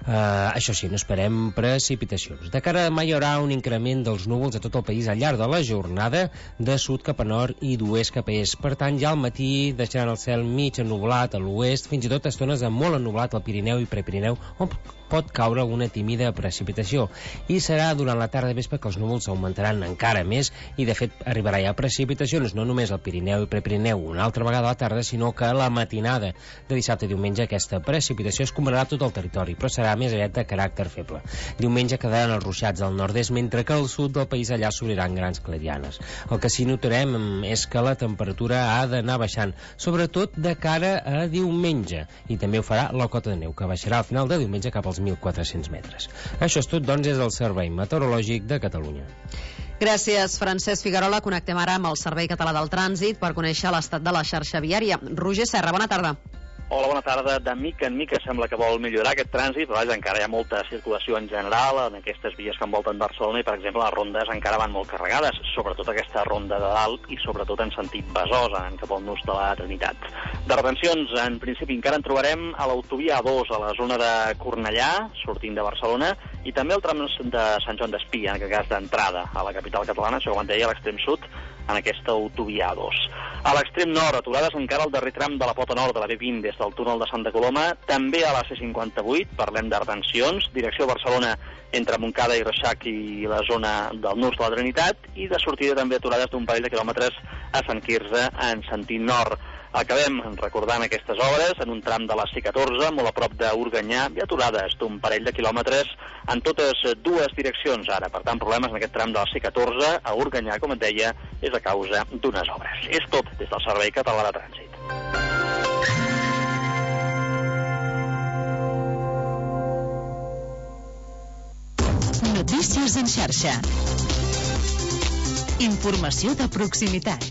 Això sí, no esperem precipitacions. De cara a demà hi haurà un increment dels núvols a tot el país al llarg de la jornada, de sud cap a nord i d'oest cap a est. Per tant, ja al matí deixaran el cel mig ennuvolat a l'oest, fins i tot estones de molt ennuvolat al Pirineu i Prepirineu, on pot caure una tímida precipitació. I serà durant la tarda i vespre que els núvols augmentaran encara més i, de fet, arribarà ja precipitacions no només al Pirineu i Prepirineu una altra vegada a la tarda, sinó que a la matinada de dissabte i diumenge aquesta precipitació es combinarà tot el territori, però serà més aviat de caràcter feble. Diumenge quedaran els ruixats al nord-est, mentre que al sud del país allà s'obriran grans clarianes. El que sí notarem és que la temperatura ha d'anar baixant, sobretot de cara a diumenge, i també ho farà la cota de neu, que baixarà al final de diumenge cap als 1.400 metres. Això és tot, doncs, des del Servei Meteorològic de Catalunya. Gràcies, Francesc Figuerola. Connectem ara amb el Servei Català del Trànsit per conèixer l'estat de la xarxa viària. Roger Serra, bona tarda. Hola, bona tarda. De mica en mica sembla que vol millorar aquest trànsit, però encara hi ha molta circulació en general en aquestes vies que envolten Barcelona i, per exemple, les rondes encara van molt carregades, sobretot aquesta ronda de dalt i sobretot en sentit Besòs, en cap al nus de la Trinitat. De retencions, en principi, encara en trobarem a l'autovia A2, a la zona de Cornellà, sortint de Barcelona, i també el tram de Sant Joan d'Espí, en aquest cas d'entrada a la capital catalana, això com et deia, a l'extrem sud, en aquesta autovia A2. A l'extrem nord, aturades encara al darrer tram de la pota nord de la B20 des del túnel de Santa Coloma, també a la C58, parlem de retencions, direcció Barcelona entre Montcada i Reixac i la zona del nus de la Trinitat, i de sortida també aturades d'un parell de quilòmetres a Sant Quirze en sentit nord. Acabem recordant aquestes obres en un tram de la C14, molt a prop d'Organyà, i aturades d'un parell de quilòmetres en totes dues direccions ara. Per tant, problemes en aquest tram de la C14 a Organyà, com et deia, és a causa d'unes obres. És tot des del Servei Català de Trànsit. Notícies en xarxa. Informació de proximitat.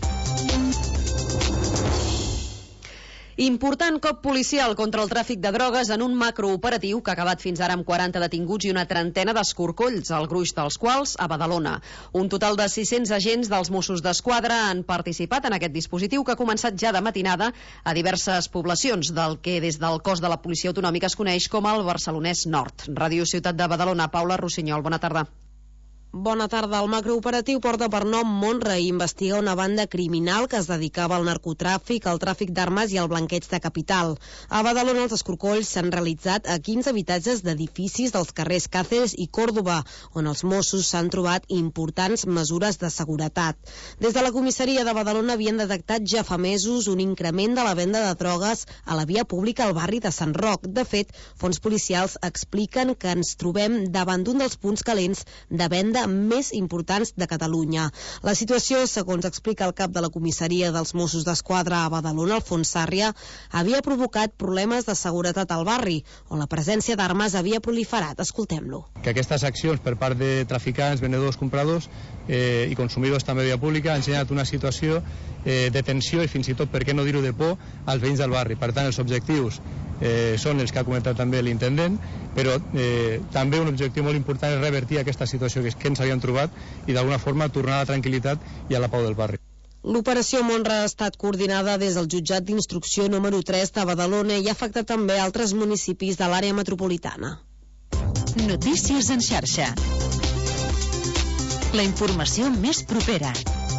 Important cop policial contra el tràfic de drogues en un macrooperatiu que ha acabat fins ara amb 40 detinguts i una trentena d'escorcolls, el gruix dels quals a Badalona. Un total de 600 agents dels Mossos d'Esquadra han participat en aquest dispositiu que ha començat ja de matinada a diverses poblacions del que des del cos de la Policia Autonòmica es coneix com el Barcelonès Nord. Ràdio Ciutat de Badalona, Paula Rossinyol, bona tarda. Bona tarda. El macrooperatiu porta per nom Montra i investiga una banda criminal que es dedicava al narcotràfic, al tràfic d'armes i al blanqueig de capital. A Badalona els escorcolls s'han realitzat a 15 habitatges d'edificis dels carrers Càceres i Còrdova, on els Mossos s'han trobat importants mesures de seguretat. Des de la comissaria de Badalona havien detectat ja fa mesos un increment de la venda de drogues a la via pública al barri de Sant Roc. De fet, fons policials expliquen que ens trobem davant d'un dels punts calents de venda més importants de Catalunya. La situació, segons explica el cap de la comissaria dels Mossos d'Esquadra a Badalona, Alfons Sàrria, havia provocat problemes de seguretat al barri, on la presència d'armes havia proliferat. Escoltem-lo. Que aquestes accions per part de traficants, venedors, compradors i consumidors també via pública han generat una situació de tensió i fins i tot, per què no dir-ho, de por als veïns del barri. Per tant, els objectius són els que ha comentat també l'intendent, però també un objectiu molt important és revertir aquesta situació que ens havíem trobat i d'alguna forma tornar a la tranquil·litat i a la pau del barri. L'operació Monra ha estat coordinada des del jutjat d'instrucció número 3 de Badalona i ha afectat també altres municipis de l'àrea metropolitana. Notícies en xarxa. La informació més propera.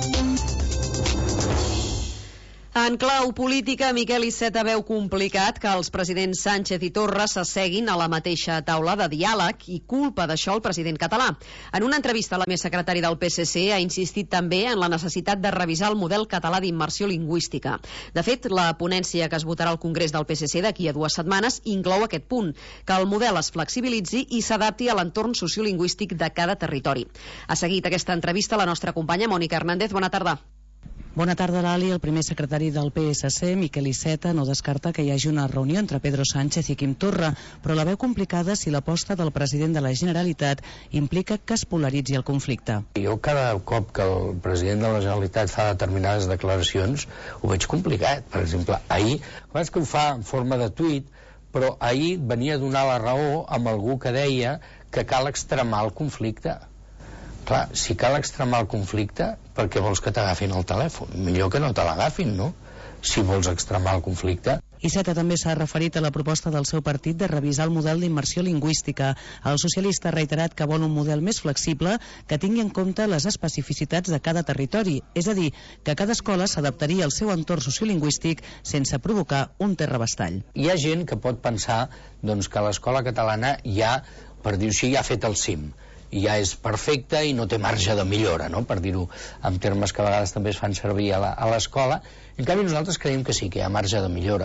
En clau política, Miquel Iceta veu complicat que els presidents Sánchez i Torra s'asseguin a la mateixa taula de diàleg i culpa d'això el president català. En una entrevista, la més secretari del PSC ha insistit també en la necessitat de revisar el model català d'immersió lingüística. De fet, la ponència que es votarà al Congrés del PSC d'aquí a 2 setmanes inclou aquest punt, que el model es flexibilitzi i s'adapti a l'entorn sociolingüístic de cada territori. Ha seguit aquesta entrevista la nostra companya Mònica Hernández. Bona tarda. Bona tarda, Lali. El primer secretari del PSC, Miquel Iceta, no descarta que hi hagi una reunió entre Pedro Sánchez i Quim Torra, però la veu complicada si l'aposta del president de la Generalitat implica que es polaritzi el conflicte. Jo cada cop que el president de la Generalitat fa determinades declaracions ho veig complicat. Per exemple, ahir, és que ho fa en forma de tuit, però ahir venia a donar la raó amb algú que deia que cal extremar el conflicte. Clar, si cal extremar el conflicte, per què vols que t'agafin el telèfon? Millor que no te l'agafin, no? Si vols extremar el conflicte. Iceta també s'ha referit a la proposta del seu partit de revisar el model d'immersió lingüística. El socialista ha reiterat que vol un model més flexible que tingui en compte les especificitats de cada territori, és a dir, que cada escola s'adaptaria al seu entorn sociolingüístic sense provocar un terrabastall. Hi ha gent que pot pensar doncs, que l'escola catalana ja, per dir-ho així, ja ha fet el cim. I ja és perfecta i no té marge de millora, no? Per dir-ho en termes que a vegades també es fan servir a l'escola. En canvi nosaltres creiem que sí, que hi ha marge de millora,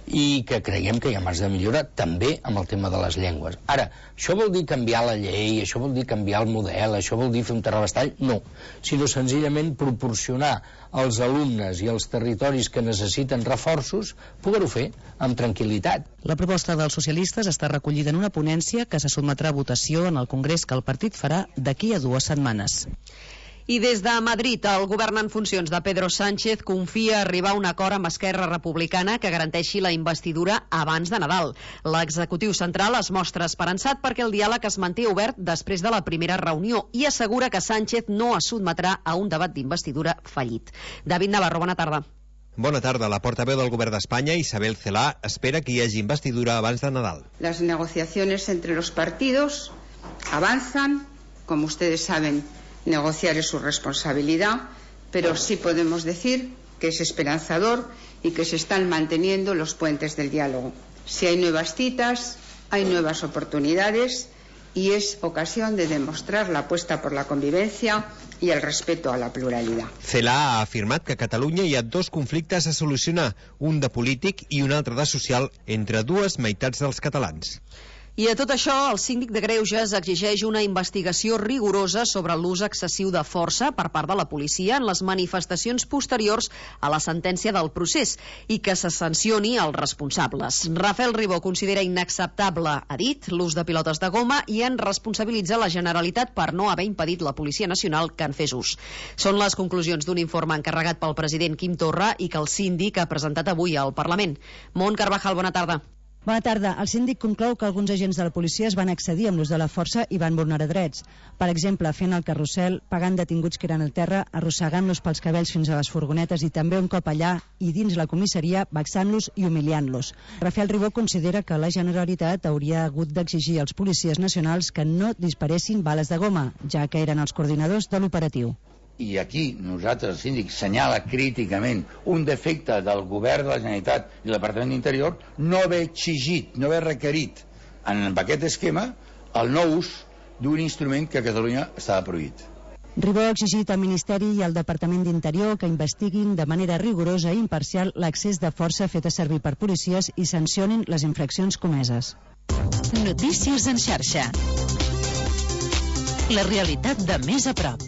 i que creiem que hi ha marge de millora també amb el tema de les llengües. Ara, això vol dir canviar la llei, això vol dir canviar el model, això vol dir fer un terrabastall? No, sinó senzillament proporcionar als alumnes i als territoris que necessiten reforços poder-ho fer amb tranquil·litat. La proposta dels socialistes està recollida en una ponència que se sotmetrà a votació en el Congrés que el partit farà d'aquí a 2 setmanes. I des de Madrid, el govern en funcions de Pedro Sánchez confia arribar a un acord amb Esquerra Republicana que garanteixi la investidura abans de Nadal. L'executiu central es mostra esperançat perquè el diàleg es manté obert després de la primera reunió i assegura que Sánchez no es sotmetrà a un debat d'investidura fallit. David Navarro, bona tarda. Bona tarda. La portaveu del govern d'Espanya, Isabel Celaá, espera que hi hagi investidura abans de Nadal. Las negociaciones entre los partidos avanzan, como ustedes saben. Negociar es su responsabilidad, pero sí podemos decir que es esperanzador y que se están manteniendo los puentes del diálogo. Si hay nuevas citas, hay nuevas oportunidades y es ocasión de demostrar la apuesta por la convivencia y el respeto a la pluralidad. Celaá ha afirmat que a Catalunya hi ha 2 conflictes a solucionar, un de polític i un altre de social, entre 2 meitats dels catalans. I a tot això, el síndic de Greuges exigeix una investigació rigorosa sobre l'ús excessiu de força per part de la policia en les manifestacions posteriors a la sentència del procés i que se sancioni els responsables. Rafael Ribó considera inacceptable, ha dit, l'ús de pilotes de goma i en responsabilitza la Generalitat per no haver impedit la Policia Nacional que en fes ús. Són les conclusions d'un informe encarregat pel president Quim Torra i que el síndic ha presentat avui al Parlament. Mont Carvajal, bona tarda. Bona tarda. El síndic conclou que alguns agents de la policia es van excedir amb l'ús de la força i van vulnerar drets. Per exemple, fent el carrusel, pagant detinguts que eren al terra, arrossegant-los pels cabells fins a les furgonetes i també un cop allà i dins la comissaria, vexant-los i humiliant-los. Rafael Ribó considera que la Generalitat hauria hagut d'exigir als policies nacionals que no disparessin bales de goma, ja que eren els coordinadors de l'operatiu. I aquí nosaltres, el síndic, senyala críticament un defecte del govern de la Generalitat i el Departament d'Interior no haver exigit, no haver requerit en aquest esquema el no ús d'un instrument que a Catalunya estava prohibit. Ribó ha exigit al Ministeri i al Departament d'Interior que investiguin de manera rigorosa i imparcial l'accés de força feta servir per policies i sancionin les infraccions comeses. Notícies en xarxa. La realitat de més a prop.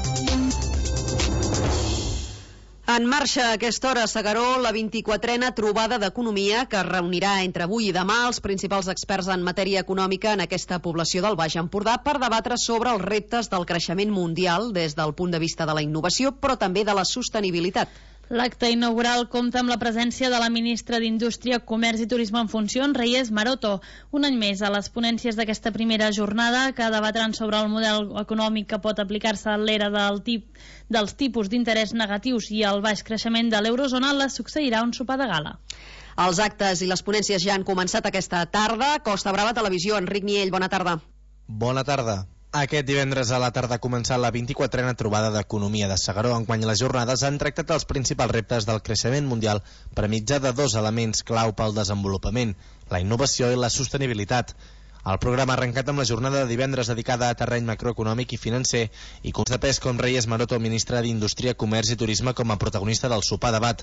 En marxa a aquesta hora a S'Agaró la 24a trobada d'economia que reunirà entre avui i demà els principals experts en matèria econòmica en aquesta població del Baix Empordà per debatre sobre els reptes del creixement mundial des del punt de vista de la innovació, però també de la sostenibilitat. L'acte inaugural compta amb la presència de la ministra d'Indústria, Comerç i Turisme en funcions, Reyes Maroto. Un any més, a les ponències d'aquesta primera jornada, que debatran sobre el model econòmic que pot aplicar-se a l'era dels tipus d'interès negatius i el baix creixement de l'eurozona, la succeirà un sopar de gala. Els actes i les ponències ja han començat aquesta tarda. Costa Brava Televisió, Enric Niell, bona tarda. Bona tarda. Aquest divendres a la tarda ha començat la 24a trobada d'economia de S'Agaró, enguany les jornades han tractat els principals reptes del creixement mundial per mitjà de 2 elements clau pel desenvolupament, la innovació i la sostenibilitat. El programa ha arrencat amb la jornada de divendres dedicada a terreny macroeconòmic i financer i consta pes com Reyes Maroto, ministre d'Indústria, Comerç i Turisme, com a protagonista del sopar debat.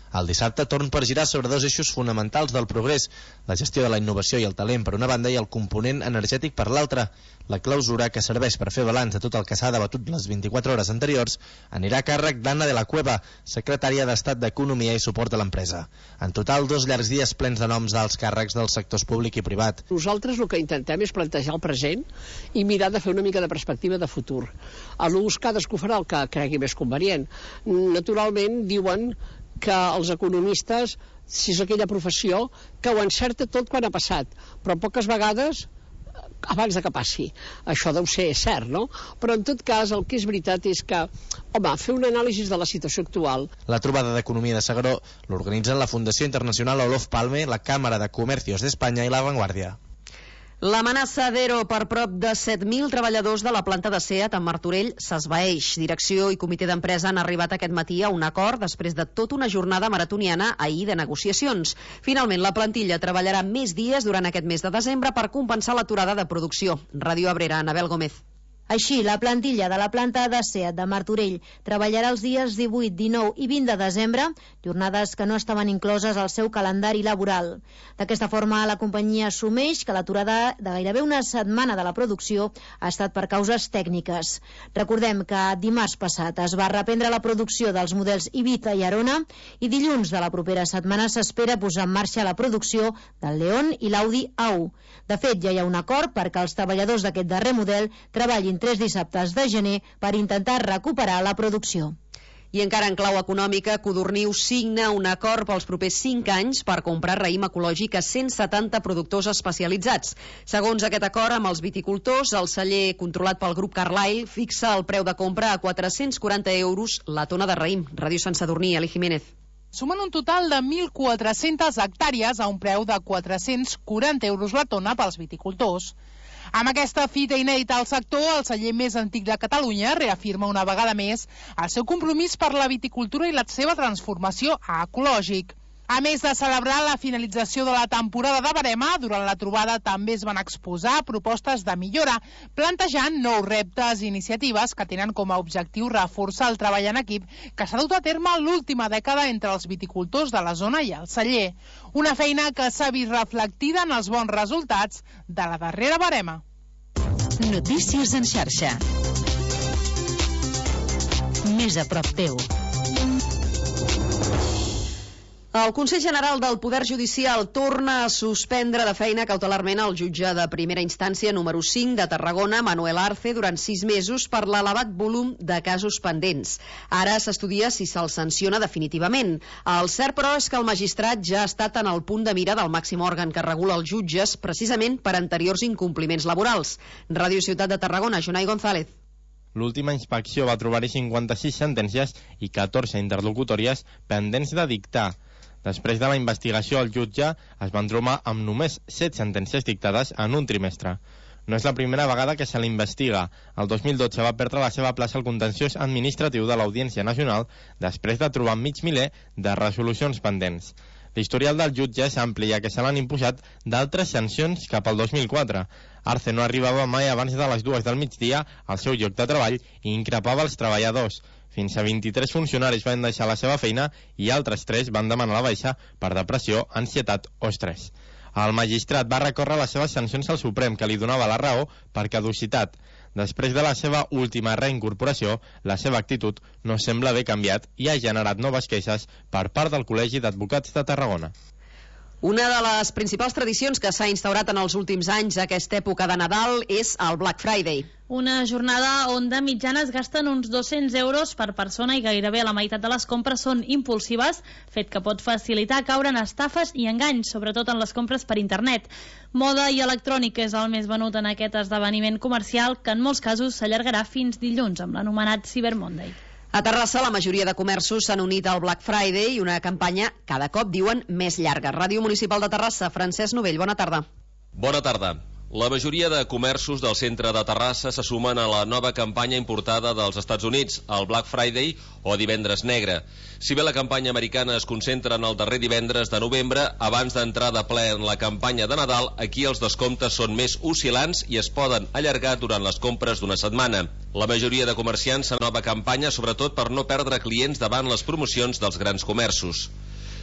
El dissabte torn per girar sobre dos eixos fonamentals del progrés, la gestió de la innovació i el talent per una banda i el component energètic per l'altra. La clausura, que serveix per fer balanç de tot el que s'ha debatut les 24 hores anteriors, anirà a càrrec d'Anna de la Cueva, secretària d'Estat d'Economia i Suport a l'Empresa. En total, 2 llargs dies plens de noms d'alts càrrecs dels sectors públic i privat. Nosaltres el que intentem és plantejar el present i mirar de fer una mica de perspectiva de futur. A l'ús cadascú farà el que cregui més convenient. Naturalment, diuen que els economistes, si és aquella professió, que ho encerta tot quan ha passat, però poques vegades abans de que passi. Això deu ser cert, no? Però en tot cas el que és veritat és que, home, fer un anàlisi de la situació actual. La trobada d'Economia de S'Agaró l'organitzen la Fundació Internacional Olof Palme, la Càmera de Comercios d'Espanya i La Vanguardia. L'amenaça d'ERO per prop de 7.000 treballadors de la planta de SEAT a Martorell s'esvaeix. Direcció i comitè d'empresa han arribat aquest matí a un acord després de tota una jornada maratoniana ahir de negociacions. Finalment, la plantilla treballarà més dies durant aquest mes de desembre per compensar l'aturada de producció. Ràdio Abrera, Anabel Gómez. Així, la plantilla de la planta de SEAT de Martorell treballarà els dies 18, 19 i 20 de desembre, jornades que no estaven incloses al seu calendari laboral. D'aquesta forma, la companyia assumeix que l'aturada de gairebé una setmana de la producció ha estat per causes tècniques. Recordem que dimarts passat es va reprendre la producció dels models Ibiza i Arona i dilluns de la propera setmana s'espera posar en marxa la producció del León i l'Audi A1. De fet, ja hi ha un acord perquè els treballadors d'aquest darrer model treballin 3 dissabtes de gener per intentar recuperar la producció. I encara en clau econòmica, Codorniu signa un acord pels propers 5 anys per comprar raïm ecològic a 170 productors especialitzats. Segons aquest acord amb els viticultors, el celler controlat pel grup Carlyle fixa el preu de compra a 440 euros la tona de raïm. Ràdio Sant Sadurní, Eli Jiménez. Sumen un total de 1.400 hectàrees a un preu de 440 euros la tona pels viticultors. Amb aquesta fita inèdita al sector, el celler més antic de Catalunya reafirma una vegada més el seu compromís per la viticultura i la seva transformació a ecològic. A més de celebrar la finalització de la temporada de verema, durant la trobada també es van exposar propostes de millora, plantejant nous reptes i iniciatives que tenen com a objectiu reforçar el treball en equip que s'ha dut a terme l'última dècada entre els viticultors de la zona i el celler. Una feina que s'ha vist reflectida en els bons resultats de la darrera verema. Notícies en xarxa. Més a prop teu. El Consell General del Poder Judicial torna a suspendre de feina cautelarment el jutge de primera instància número 5 de Tarragona, Manuel Arce, durant 6 mesos per l'elevat volum de casos pendents. Ara s'estudia si se'l sanciona definitivament. El cert, però, és que el magistrat ja ha estat en el punt de mira del màxim òrgan que regula els jutges, precisament per anteriors incompliments laborals. Ràdio Ciutat de Tarragona, Jonai González. L'última inspecció va trobar-hi 56 sentències i 14 interlocutòries pendents de dictar. Després de la investigació, el jutge es van trobar amb només 7 sentències dictades en un trimestre. No és la primera vegada que se l'investiga. El 2012 va perdre la seva plaça al contenciós administratiu de l'Audiència Nacional després de trobar mig miler de resolucions pendents. L'historial del jutge és ampli, ja que se l'han imposat d'altres sancions cap al 2004. Arce no arribava mai abans de les 2 del migdia al seu lloc de treball i increpava els treballadors. Fins a 23 funcionaris van deixar la seva feina i altres 3 van demanar la baixa per depressió, ansietat o estrès. El magistrat va recórrer les seves sancions al Suprem, que li donava la raó per caducitat. Després de la seva última reincorporació, la seva actitud no sembla haver canviat i ha generat noves queixes per part del Col·legi d'Advocats de Tarragona. Una de les principals tradicions que s'ha instaurat en els últims anys a aquesta època de Nadal és el Black Friday. Una jornada on de mitjana es gasten uns 200 euros per persona i gairebé la meitat de les compres són impulsives, fet que pot facilitar caure en estafes i enganys, sobretot en les compres per internet. Moda i electrònica és el més venut en aquest esdeveniment comercial, que en molts casos s'allargarà fins dilluns amb l'anomenat Cyber Monday. A Terrassa, la majoria de comerços s'han unit al Black Friday i una campanya cada cop, diuen, més llarga. Ràdio Municipal de Terrassa, Francesc Novell, bona tarda. Bona tarda. La majoria de comerços del centre de Terrassa se sumen a la nova campanya importada dels Estats Units, el Black Friday o Divendres Negre. Si bé la campanya americana es concentra en el darrer divendres de novembre, abans d'entrar de ple en la campanya de Nadal, aquí els descomptes són més oscil·lants i es poden allargar durant les compres d'una setmana. La majoria de comerciants a nova campanya, sobretot per no perdre clients davant les promocions dels grans comerços.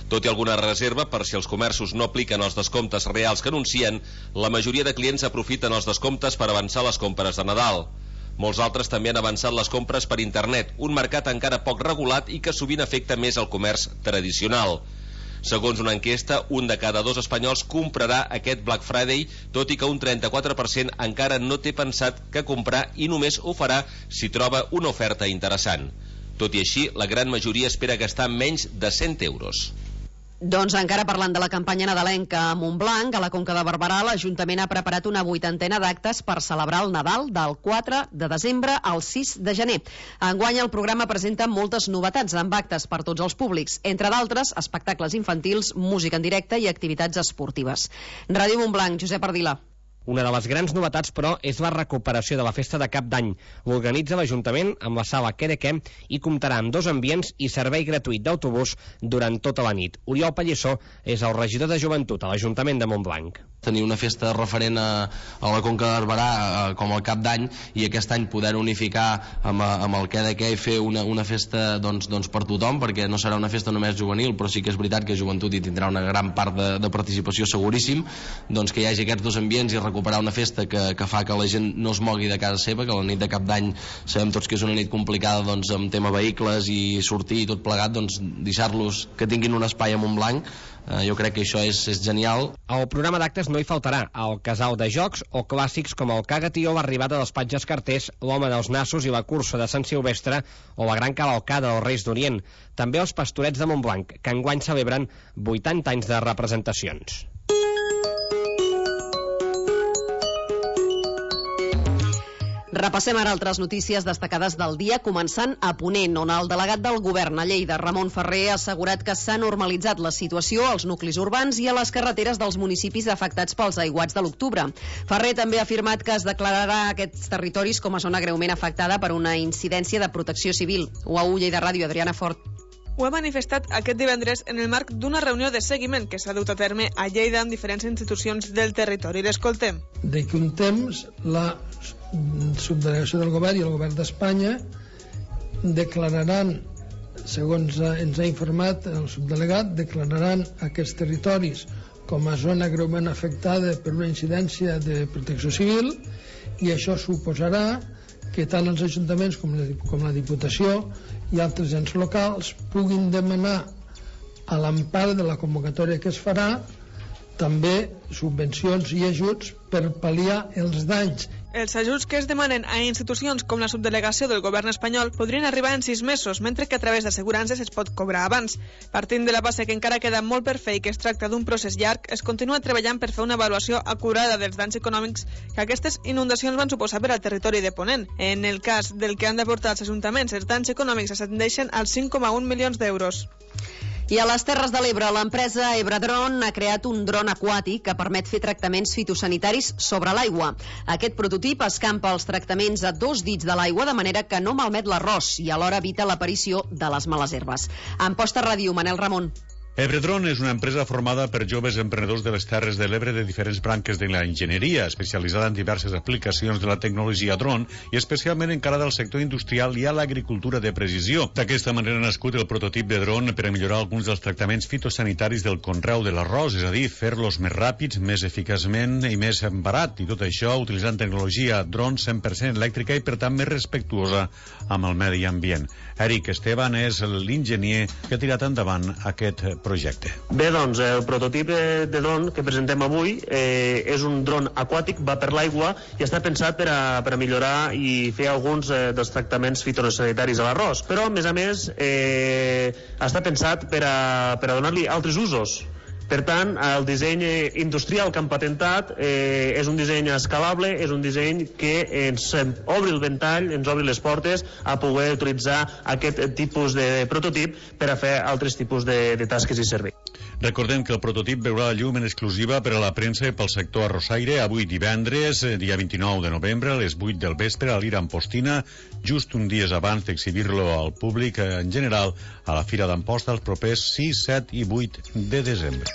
Tot i alguna reserva per si els comerços no apliquen els descomptes reals que anuncien, la majoria de clients aprofiten els descomptes per avançar les compres de Nadal. Molts altres també han avançat les compres per internet, un mercat encara poc regulat i que sovint afecta més el comerç tradicional. Segons una enquesta, un de cada 2 espanyols comprarà aquest Black Friday, tot i que un 34% encara no té pensat què comprar i només ho farà si troba una oferta interessant. Tot i així, la gran majoria espera gastar menys de 100 euros. Doncs encara parlant de la campanya nadalenca a Montblanc, a la Conca de Barberà, l'Ajuntament ha preparat una 80ena d'actes per celebrar el Nadal del 4 de desembre al 6 de gener. Enguany el programa presenta moltes novetats amb actes per tots els públics, entre d'altres espectacles infantils, música en directe i activitats esportives. Ràdio Montblanc, Josep Ardila. Una de les grans novetats, però, és la recuperació de la festa de Cap d'Any. L'organitza l'Ajuntament amb la sala Querequem i comptarà amb 2 ambients i servei gratuït d'autobús durant tota la nit. Oriol Pallissó és el regidor de Joventut a l'Ajuntament de Montblanc. Tenir una festa referent a la Conca de Barberà com el Cap d'Any i aquest any poder unificar amb el Querequem i fer una festa doncs per tothom, perquè no serà una festa només juvenil, però sí que és veritat que Joventut hi tindrà una gran part de participació seguríssim, doncs que hi hagi aquests 2 ambients i recuperar una festa que fa que la gent no es mogui de casa seva, que la nit de Cap d'Any sabem tots que és una nit complicada doncs, amb tema vehicles i sortir i tot plegat, doncs deixar-los que tinguin un espai a Montblanc. Jo crec que això és genial. Al programa d'actes no hi faltarà el casal de jocs o clàssics com el Cagatió, l'arribada dels patges carters, l'home dels nassos i la cursa de Sant Silvestre o la gran cavalcada dels Reis d'Orient. També els pastorets de Montblanc, que enguany celebren 80 anys de representacions. Repassem ara altres notícies destacades del dia, començant a Ponent, on el delegat del govern a Lleida, Ramon Ferrer, ha assegurat que s'ha normalitzat la situació als nuclis urbans i a les carreteres dels municipis afectats pels aiguats de l'octubre. Ferrer també ha afirmat que es declararà aquests territoris com a zona greument afectada per una incidència de protecció civil. UAU Lleida Ràdio, Adriana Fort. Ho ha manifestat aquest divendres en el marc d'una reunió de seguiment que s'ha dut a terme a Lleida amb diferents institucions del territori. L'escoltem. D'aquí un temps, la subdelegació del govern i el govern d'Espanya declararan, segons ens ha informat el subdelegat, declararan aquests territoris com a zona greument afectada per una incidència de protecció civil, i això suposarà que tant els ajuntaments com la Diputació i altres ens locals puguin demanar a l'empara de la convocatòria que es farà també subvencions i ajuts per pal·liar els danys. Els ajuts que es demanen a institucions com la subdelegació del govern espanyol podrien arribar en 6 mesos, mentre que a través d'assegurances es pot cobrar abans. Partint de la base que encara queda molt per fer i que es tracta d'un procés llarg, es continua treballant per fer una avaluació acurada dels danys econòmics que aquestes inundacions van suposar per al territori de Ponent. En el cas del que han d'aportar els ajuntaments, els danys econòmics ascendeixen als 5,1 milions d'euros. I a les Terres de l'Ebre, l'empresa Ebradron ha creat un dron aquàtic que permet fer tractaments fitosanitaris sobre l'aigua. Aquest prototip escampa els tractaments a 2 dits de l'aigua de manera que no malmet l'arròs i alhora evita l'aparició de les males herbes. En Posta Ràdio, Manel Ramon. Ebradron és una empresa formada per joves emprenedors de les Terres de l'Ebre de diferents branques de la enginyeria, especialitzada en diverses aplicacions de la tecnologia dron i especialment encarada al sector industrial i a l'agricultura de precisió. D'aquesta manera ha nascut el prototip de dron per a millorar alguns dels tractaments fitosanitaris del conreu de l'arròs, és a dir, fer-los més ràpids, més eficaçment i més barat, i tot això utilitzant tecnologia dron 100% elèctrica i per tant més respectuosa amb el medi ambient. Eric Esteban és l'enginyer que ha tirat endavant aquest projecte. Bé, doncs, el prototip de dron que presentem avui és un dron aquàtic, va per l'aigua i està pensat per a millorar i fer alguns dels tractaments fitosanitaris a l'arròs. Però, a més, està pensat per a donar-li altres usos. Per tant, el disseny industrial que han patentat és un disseny escalable, és un disseny que ens obri el ventall, ens obri les portes a poder utilitzar aquest tipus de prototip per a fer altres tipus de tasques i serveis. Recordem que el prototip veurà la llum en exclusiva per a la premsa i pel sector arrossaire avui divendres, dia 29 de novembre, a les 8 del vespre, a l'Ira Ampostina, just un dies abans d'exhibir-lo al públic en general a la Fira d'Amposta els propers 6, 7 i 8 de desembre.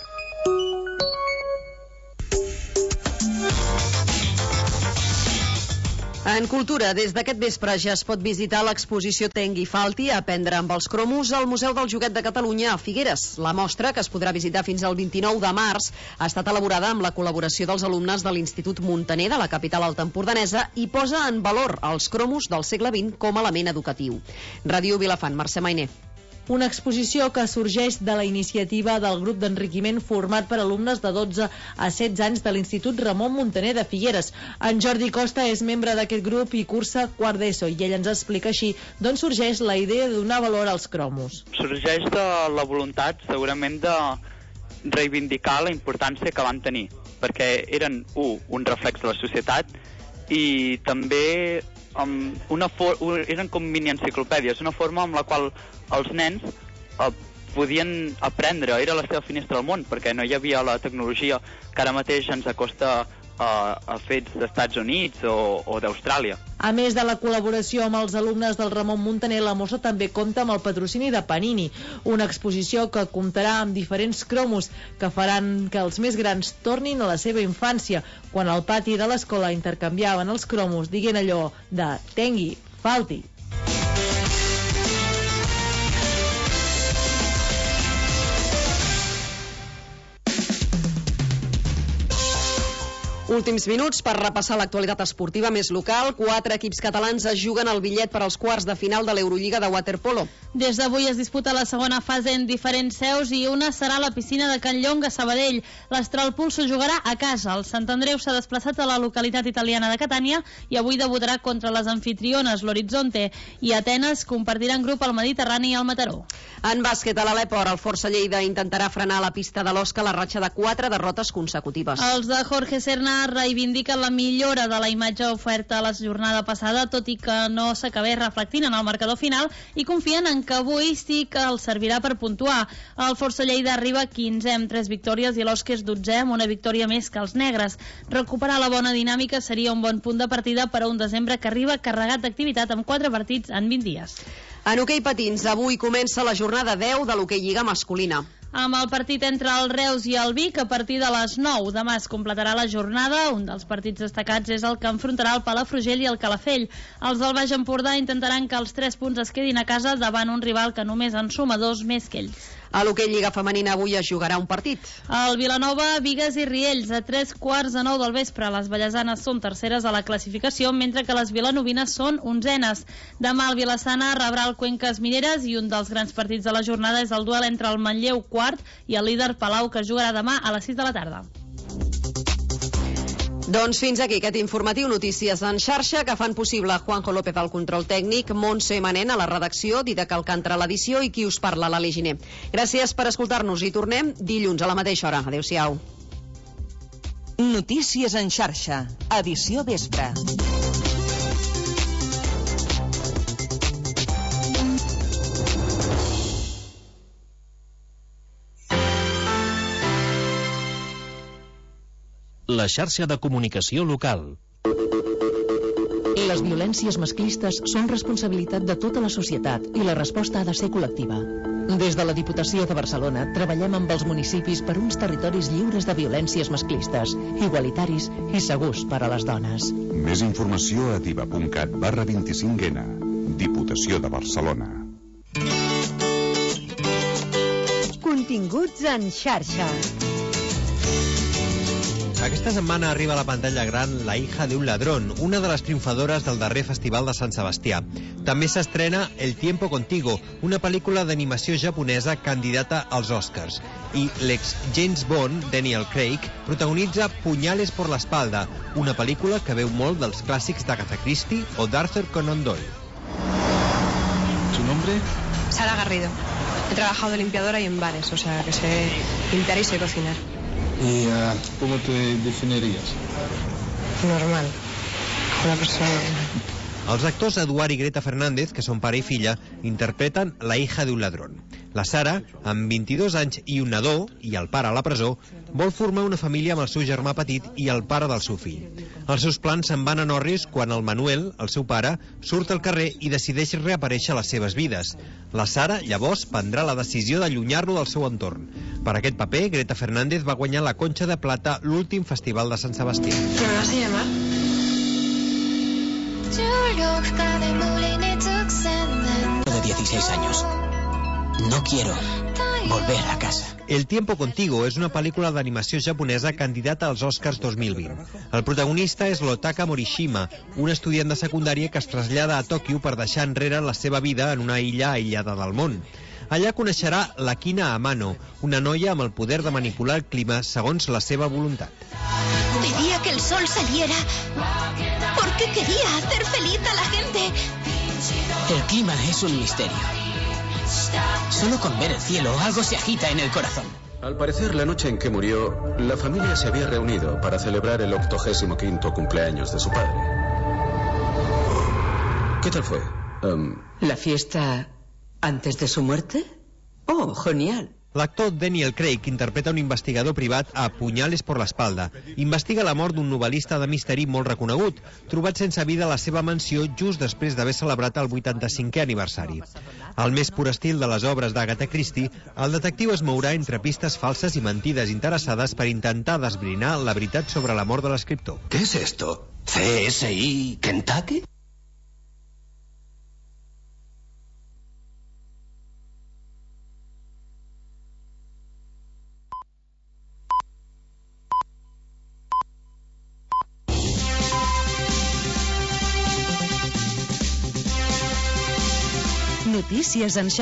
En cultura, des d'aquest vespre ja es pot visitar l'exposició Tengui Falti, aprendre amb els cromos al Museu del Joguet de Catalunya a Figueres. La mostra, que es podrà visitar fins al 29 de març, ha estat elaborada amb la col·laboració dels alumnes de l'Institut Muntaner de la capital altaempordanesa i posa en valor els cromos del segle XX com a element educatiu. Ràdio Vilafant, Mercè Mainer. Una exposició que sorgeix de la iniciativa del grup d'enriquiment format per alumnes de 12 a 16 anys de l'Institut Ramon Muntaner de Figueres. En Jordi Costa és membre d'aquest grup i cursa quart d'ESO, i ell ens explica així d'on sorgeix la idea de donar valor als cromos. Sorgeix de la voluntat, segurament, de reivindicar la importància que van tenir, perquè eren, un reflex de la societat i també eren com mini-enciclopèdies, una forma amb la qual els nens podien aprendre, era la seva finestra al món, perquè no hi havia la tecnologia que ara mateix ens acosta a fets d'Estats Units o d'Austràlia. A més de la col·laboració amb els alumnes del Ramon Muntaner, la mostra també compta amb el patrocini de Panini, una exposició que comptarà amb diferents cromos que faran que els més grans tornin a la seva infància, quan al pati de l'escola intercanviaven els cromos dient allò de Tengui Falti. Últims minuts per repassar l'actualitat esportiva més local. 4 equips catalans es juguen el bitllet per als quarts de final de l'Eurolliga de waterpolo. Des d'avui es disputa la segona fase en diferents seus i una serà a la piscina de Can Llong a Sabadell. L'Astralpulso jugarà a casa. El Sant Andreu s'ha desplaçat a la localitat italiana de Catània i avui debutarà contra les anfitriones, l'Horizonte, i Atenes compartiran grup al Mediterrani i al Mataró. En bàsquet a l'Aleport, el Força Lleida intentarà frenar a la pista de l'Osca la ratxa de 4 derrotes consecutives. Els de Jorge Serna reivindiquen la millora de la imatge oferta a la jornada passada, tot i que no s'acabés reflectint en el marcador final, i confien en que avui sí que els servirà per puntuar. El Força Lleida arriba 15è amb 3 victòries i l'Osca és 12è amb una victòria més que els negres. Recuperar la bona dinàmica seria un bon punt de partida per a un desembre que arriba carregat d'activitat amb 4 partits en 20 dies. En hoquei patins, avui comença la jornada 10 de l'hoquei lliga masculina. Amb el partit entre el Reus i el Vic a partir de les 9. Demà es completarà la jornada. Un dels partits destacats és el que enfrontarà el Palafrugell i el Calafell. Els del Baix Empordà intentaran que els 3 punts es quedin a casa davant un rival que només en suma 2 més que ells. A l'hoquei lliga femenina avui es jugarà un partit. El Vilanova, Bigues i Riells a 3:15 del vespre. Les vallesanes són terceres a la classificació, mentre que les vilanovines són 11enes. Demà el Vilassana rebrà el Cuenques Mineres i un dels grans partits de la jornada és el duel entre el Manlleu quart i el líder Palau, que jugarà demà a les 6 de la tarda. Doncs fins aquí aquest informatiu Notícies en xarxa que fan possible Juanjo López al control tècnic, Montse Manent a la redacció, Didac Alcántara a l'edició i qui us parla, l'Ali Giner. Gràcies per escoltar-nos i tornem dilluns a la mateixa hora. Adéu-siau. Notícies en xarxa, edició vespre. La xarxa de comunicació local. Les violències masclistes són responsabilitat de tota la societat i la resposta ha de ser col·lectiva. Des de la Diputació de Barcelona treballem amb els municipis per uns territoris lliures de violències masclistes, igualitaris i segurs per a les dones. Més informació a diva.cat/25N. Diputació de Barcelona. Continguts en xarxa. Aquesta setmana arriba a la pantalla gran La hija de un ladrón, una de les triomfadores del darrer Festival de Sant Sebastià. També s'estrena El tiempo contigo, una pel·lícula d'animació japonesa candidata als Oscars. I l'ex James Bond, Daniel Craig, protagonitza Puñales por la espalda, una pel·lícula que veu molt dels clàssics d'Agatha Christie o d'Arthur Conan Doyle. ¿Su nombre? Sara Garrido. He trabajado de limpiadora y en bares, o sea que sé limpiar y sé cocinar. ¿Y cómo te definirías? Normal. Una persona normal. Els actors Eduard i Greta Fernández, que són pare i filla, interpreten La hija de un ladrón. La Sara, amb 22 anys i un nadó, i el pare a la presó, vol formar una família amb el seu germà petit i el pare del seu fill. Els seus plans se'n van en orris quan el Manuel, el seu pare, surt al carrer i decideix reaparèixer a les seves vides. La Sara, llavors, prendrà la decisió d'allunyar-lo del seu entorn. Per aquest paper, Greta Fernández va guanyar la Conxa de Plata l'últim Festival de Sant Sebastià. ¿Me vas a llamar? De 16 años. No quiero volver a casa. El tiempo contigo és una pel·lícula d'animació japonesa candidata als Oscars 2020. El protagonista és Lotaka Morishima, un estudiant de secundària que es trasllada a Tòquio per deixar enrere la seva vida en una illa aïllada del món. Allà coneixerà l'Akina Amano, una noia amb el poder de manipular el clima segons la seva voluntat. Pedía que el sol saliera porque quería hacer feliz a la gente. El clima es un misterio. Solo con ver el cielo algo se agita en el corazón. Al parecer, la noche en que murió, la familia se había reunido para celebrar el 85º cumpleaños de su padre. ¿Qué tal fue? ¿La fiesta antes de su muerte? Oh, genial. L'actor Daniel Craig interpreta un investigador privat a Punyales por l'espalda. Investiga la mort d'un novel·lista de misteri molt reconegut, trobat sense vida a la seva mansió just després d'haver celebrat el 85è aniversari. Al més pur estil de les obres d'Agatha Christie, el detectiu es mourà entre pistes falses i mentides interessades per intentar desbrinar la veritat sobre la mort de l'escriptor. ¿Qué es esto? ¿CSI Kentucky? Notícies en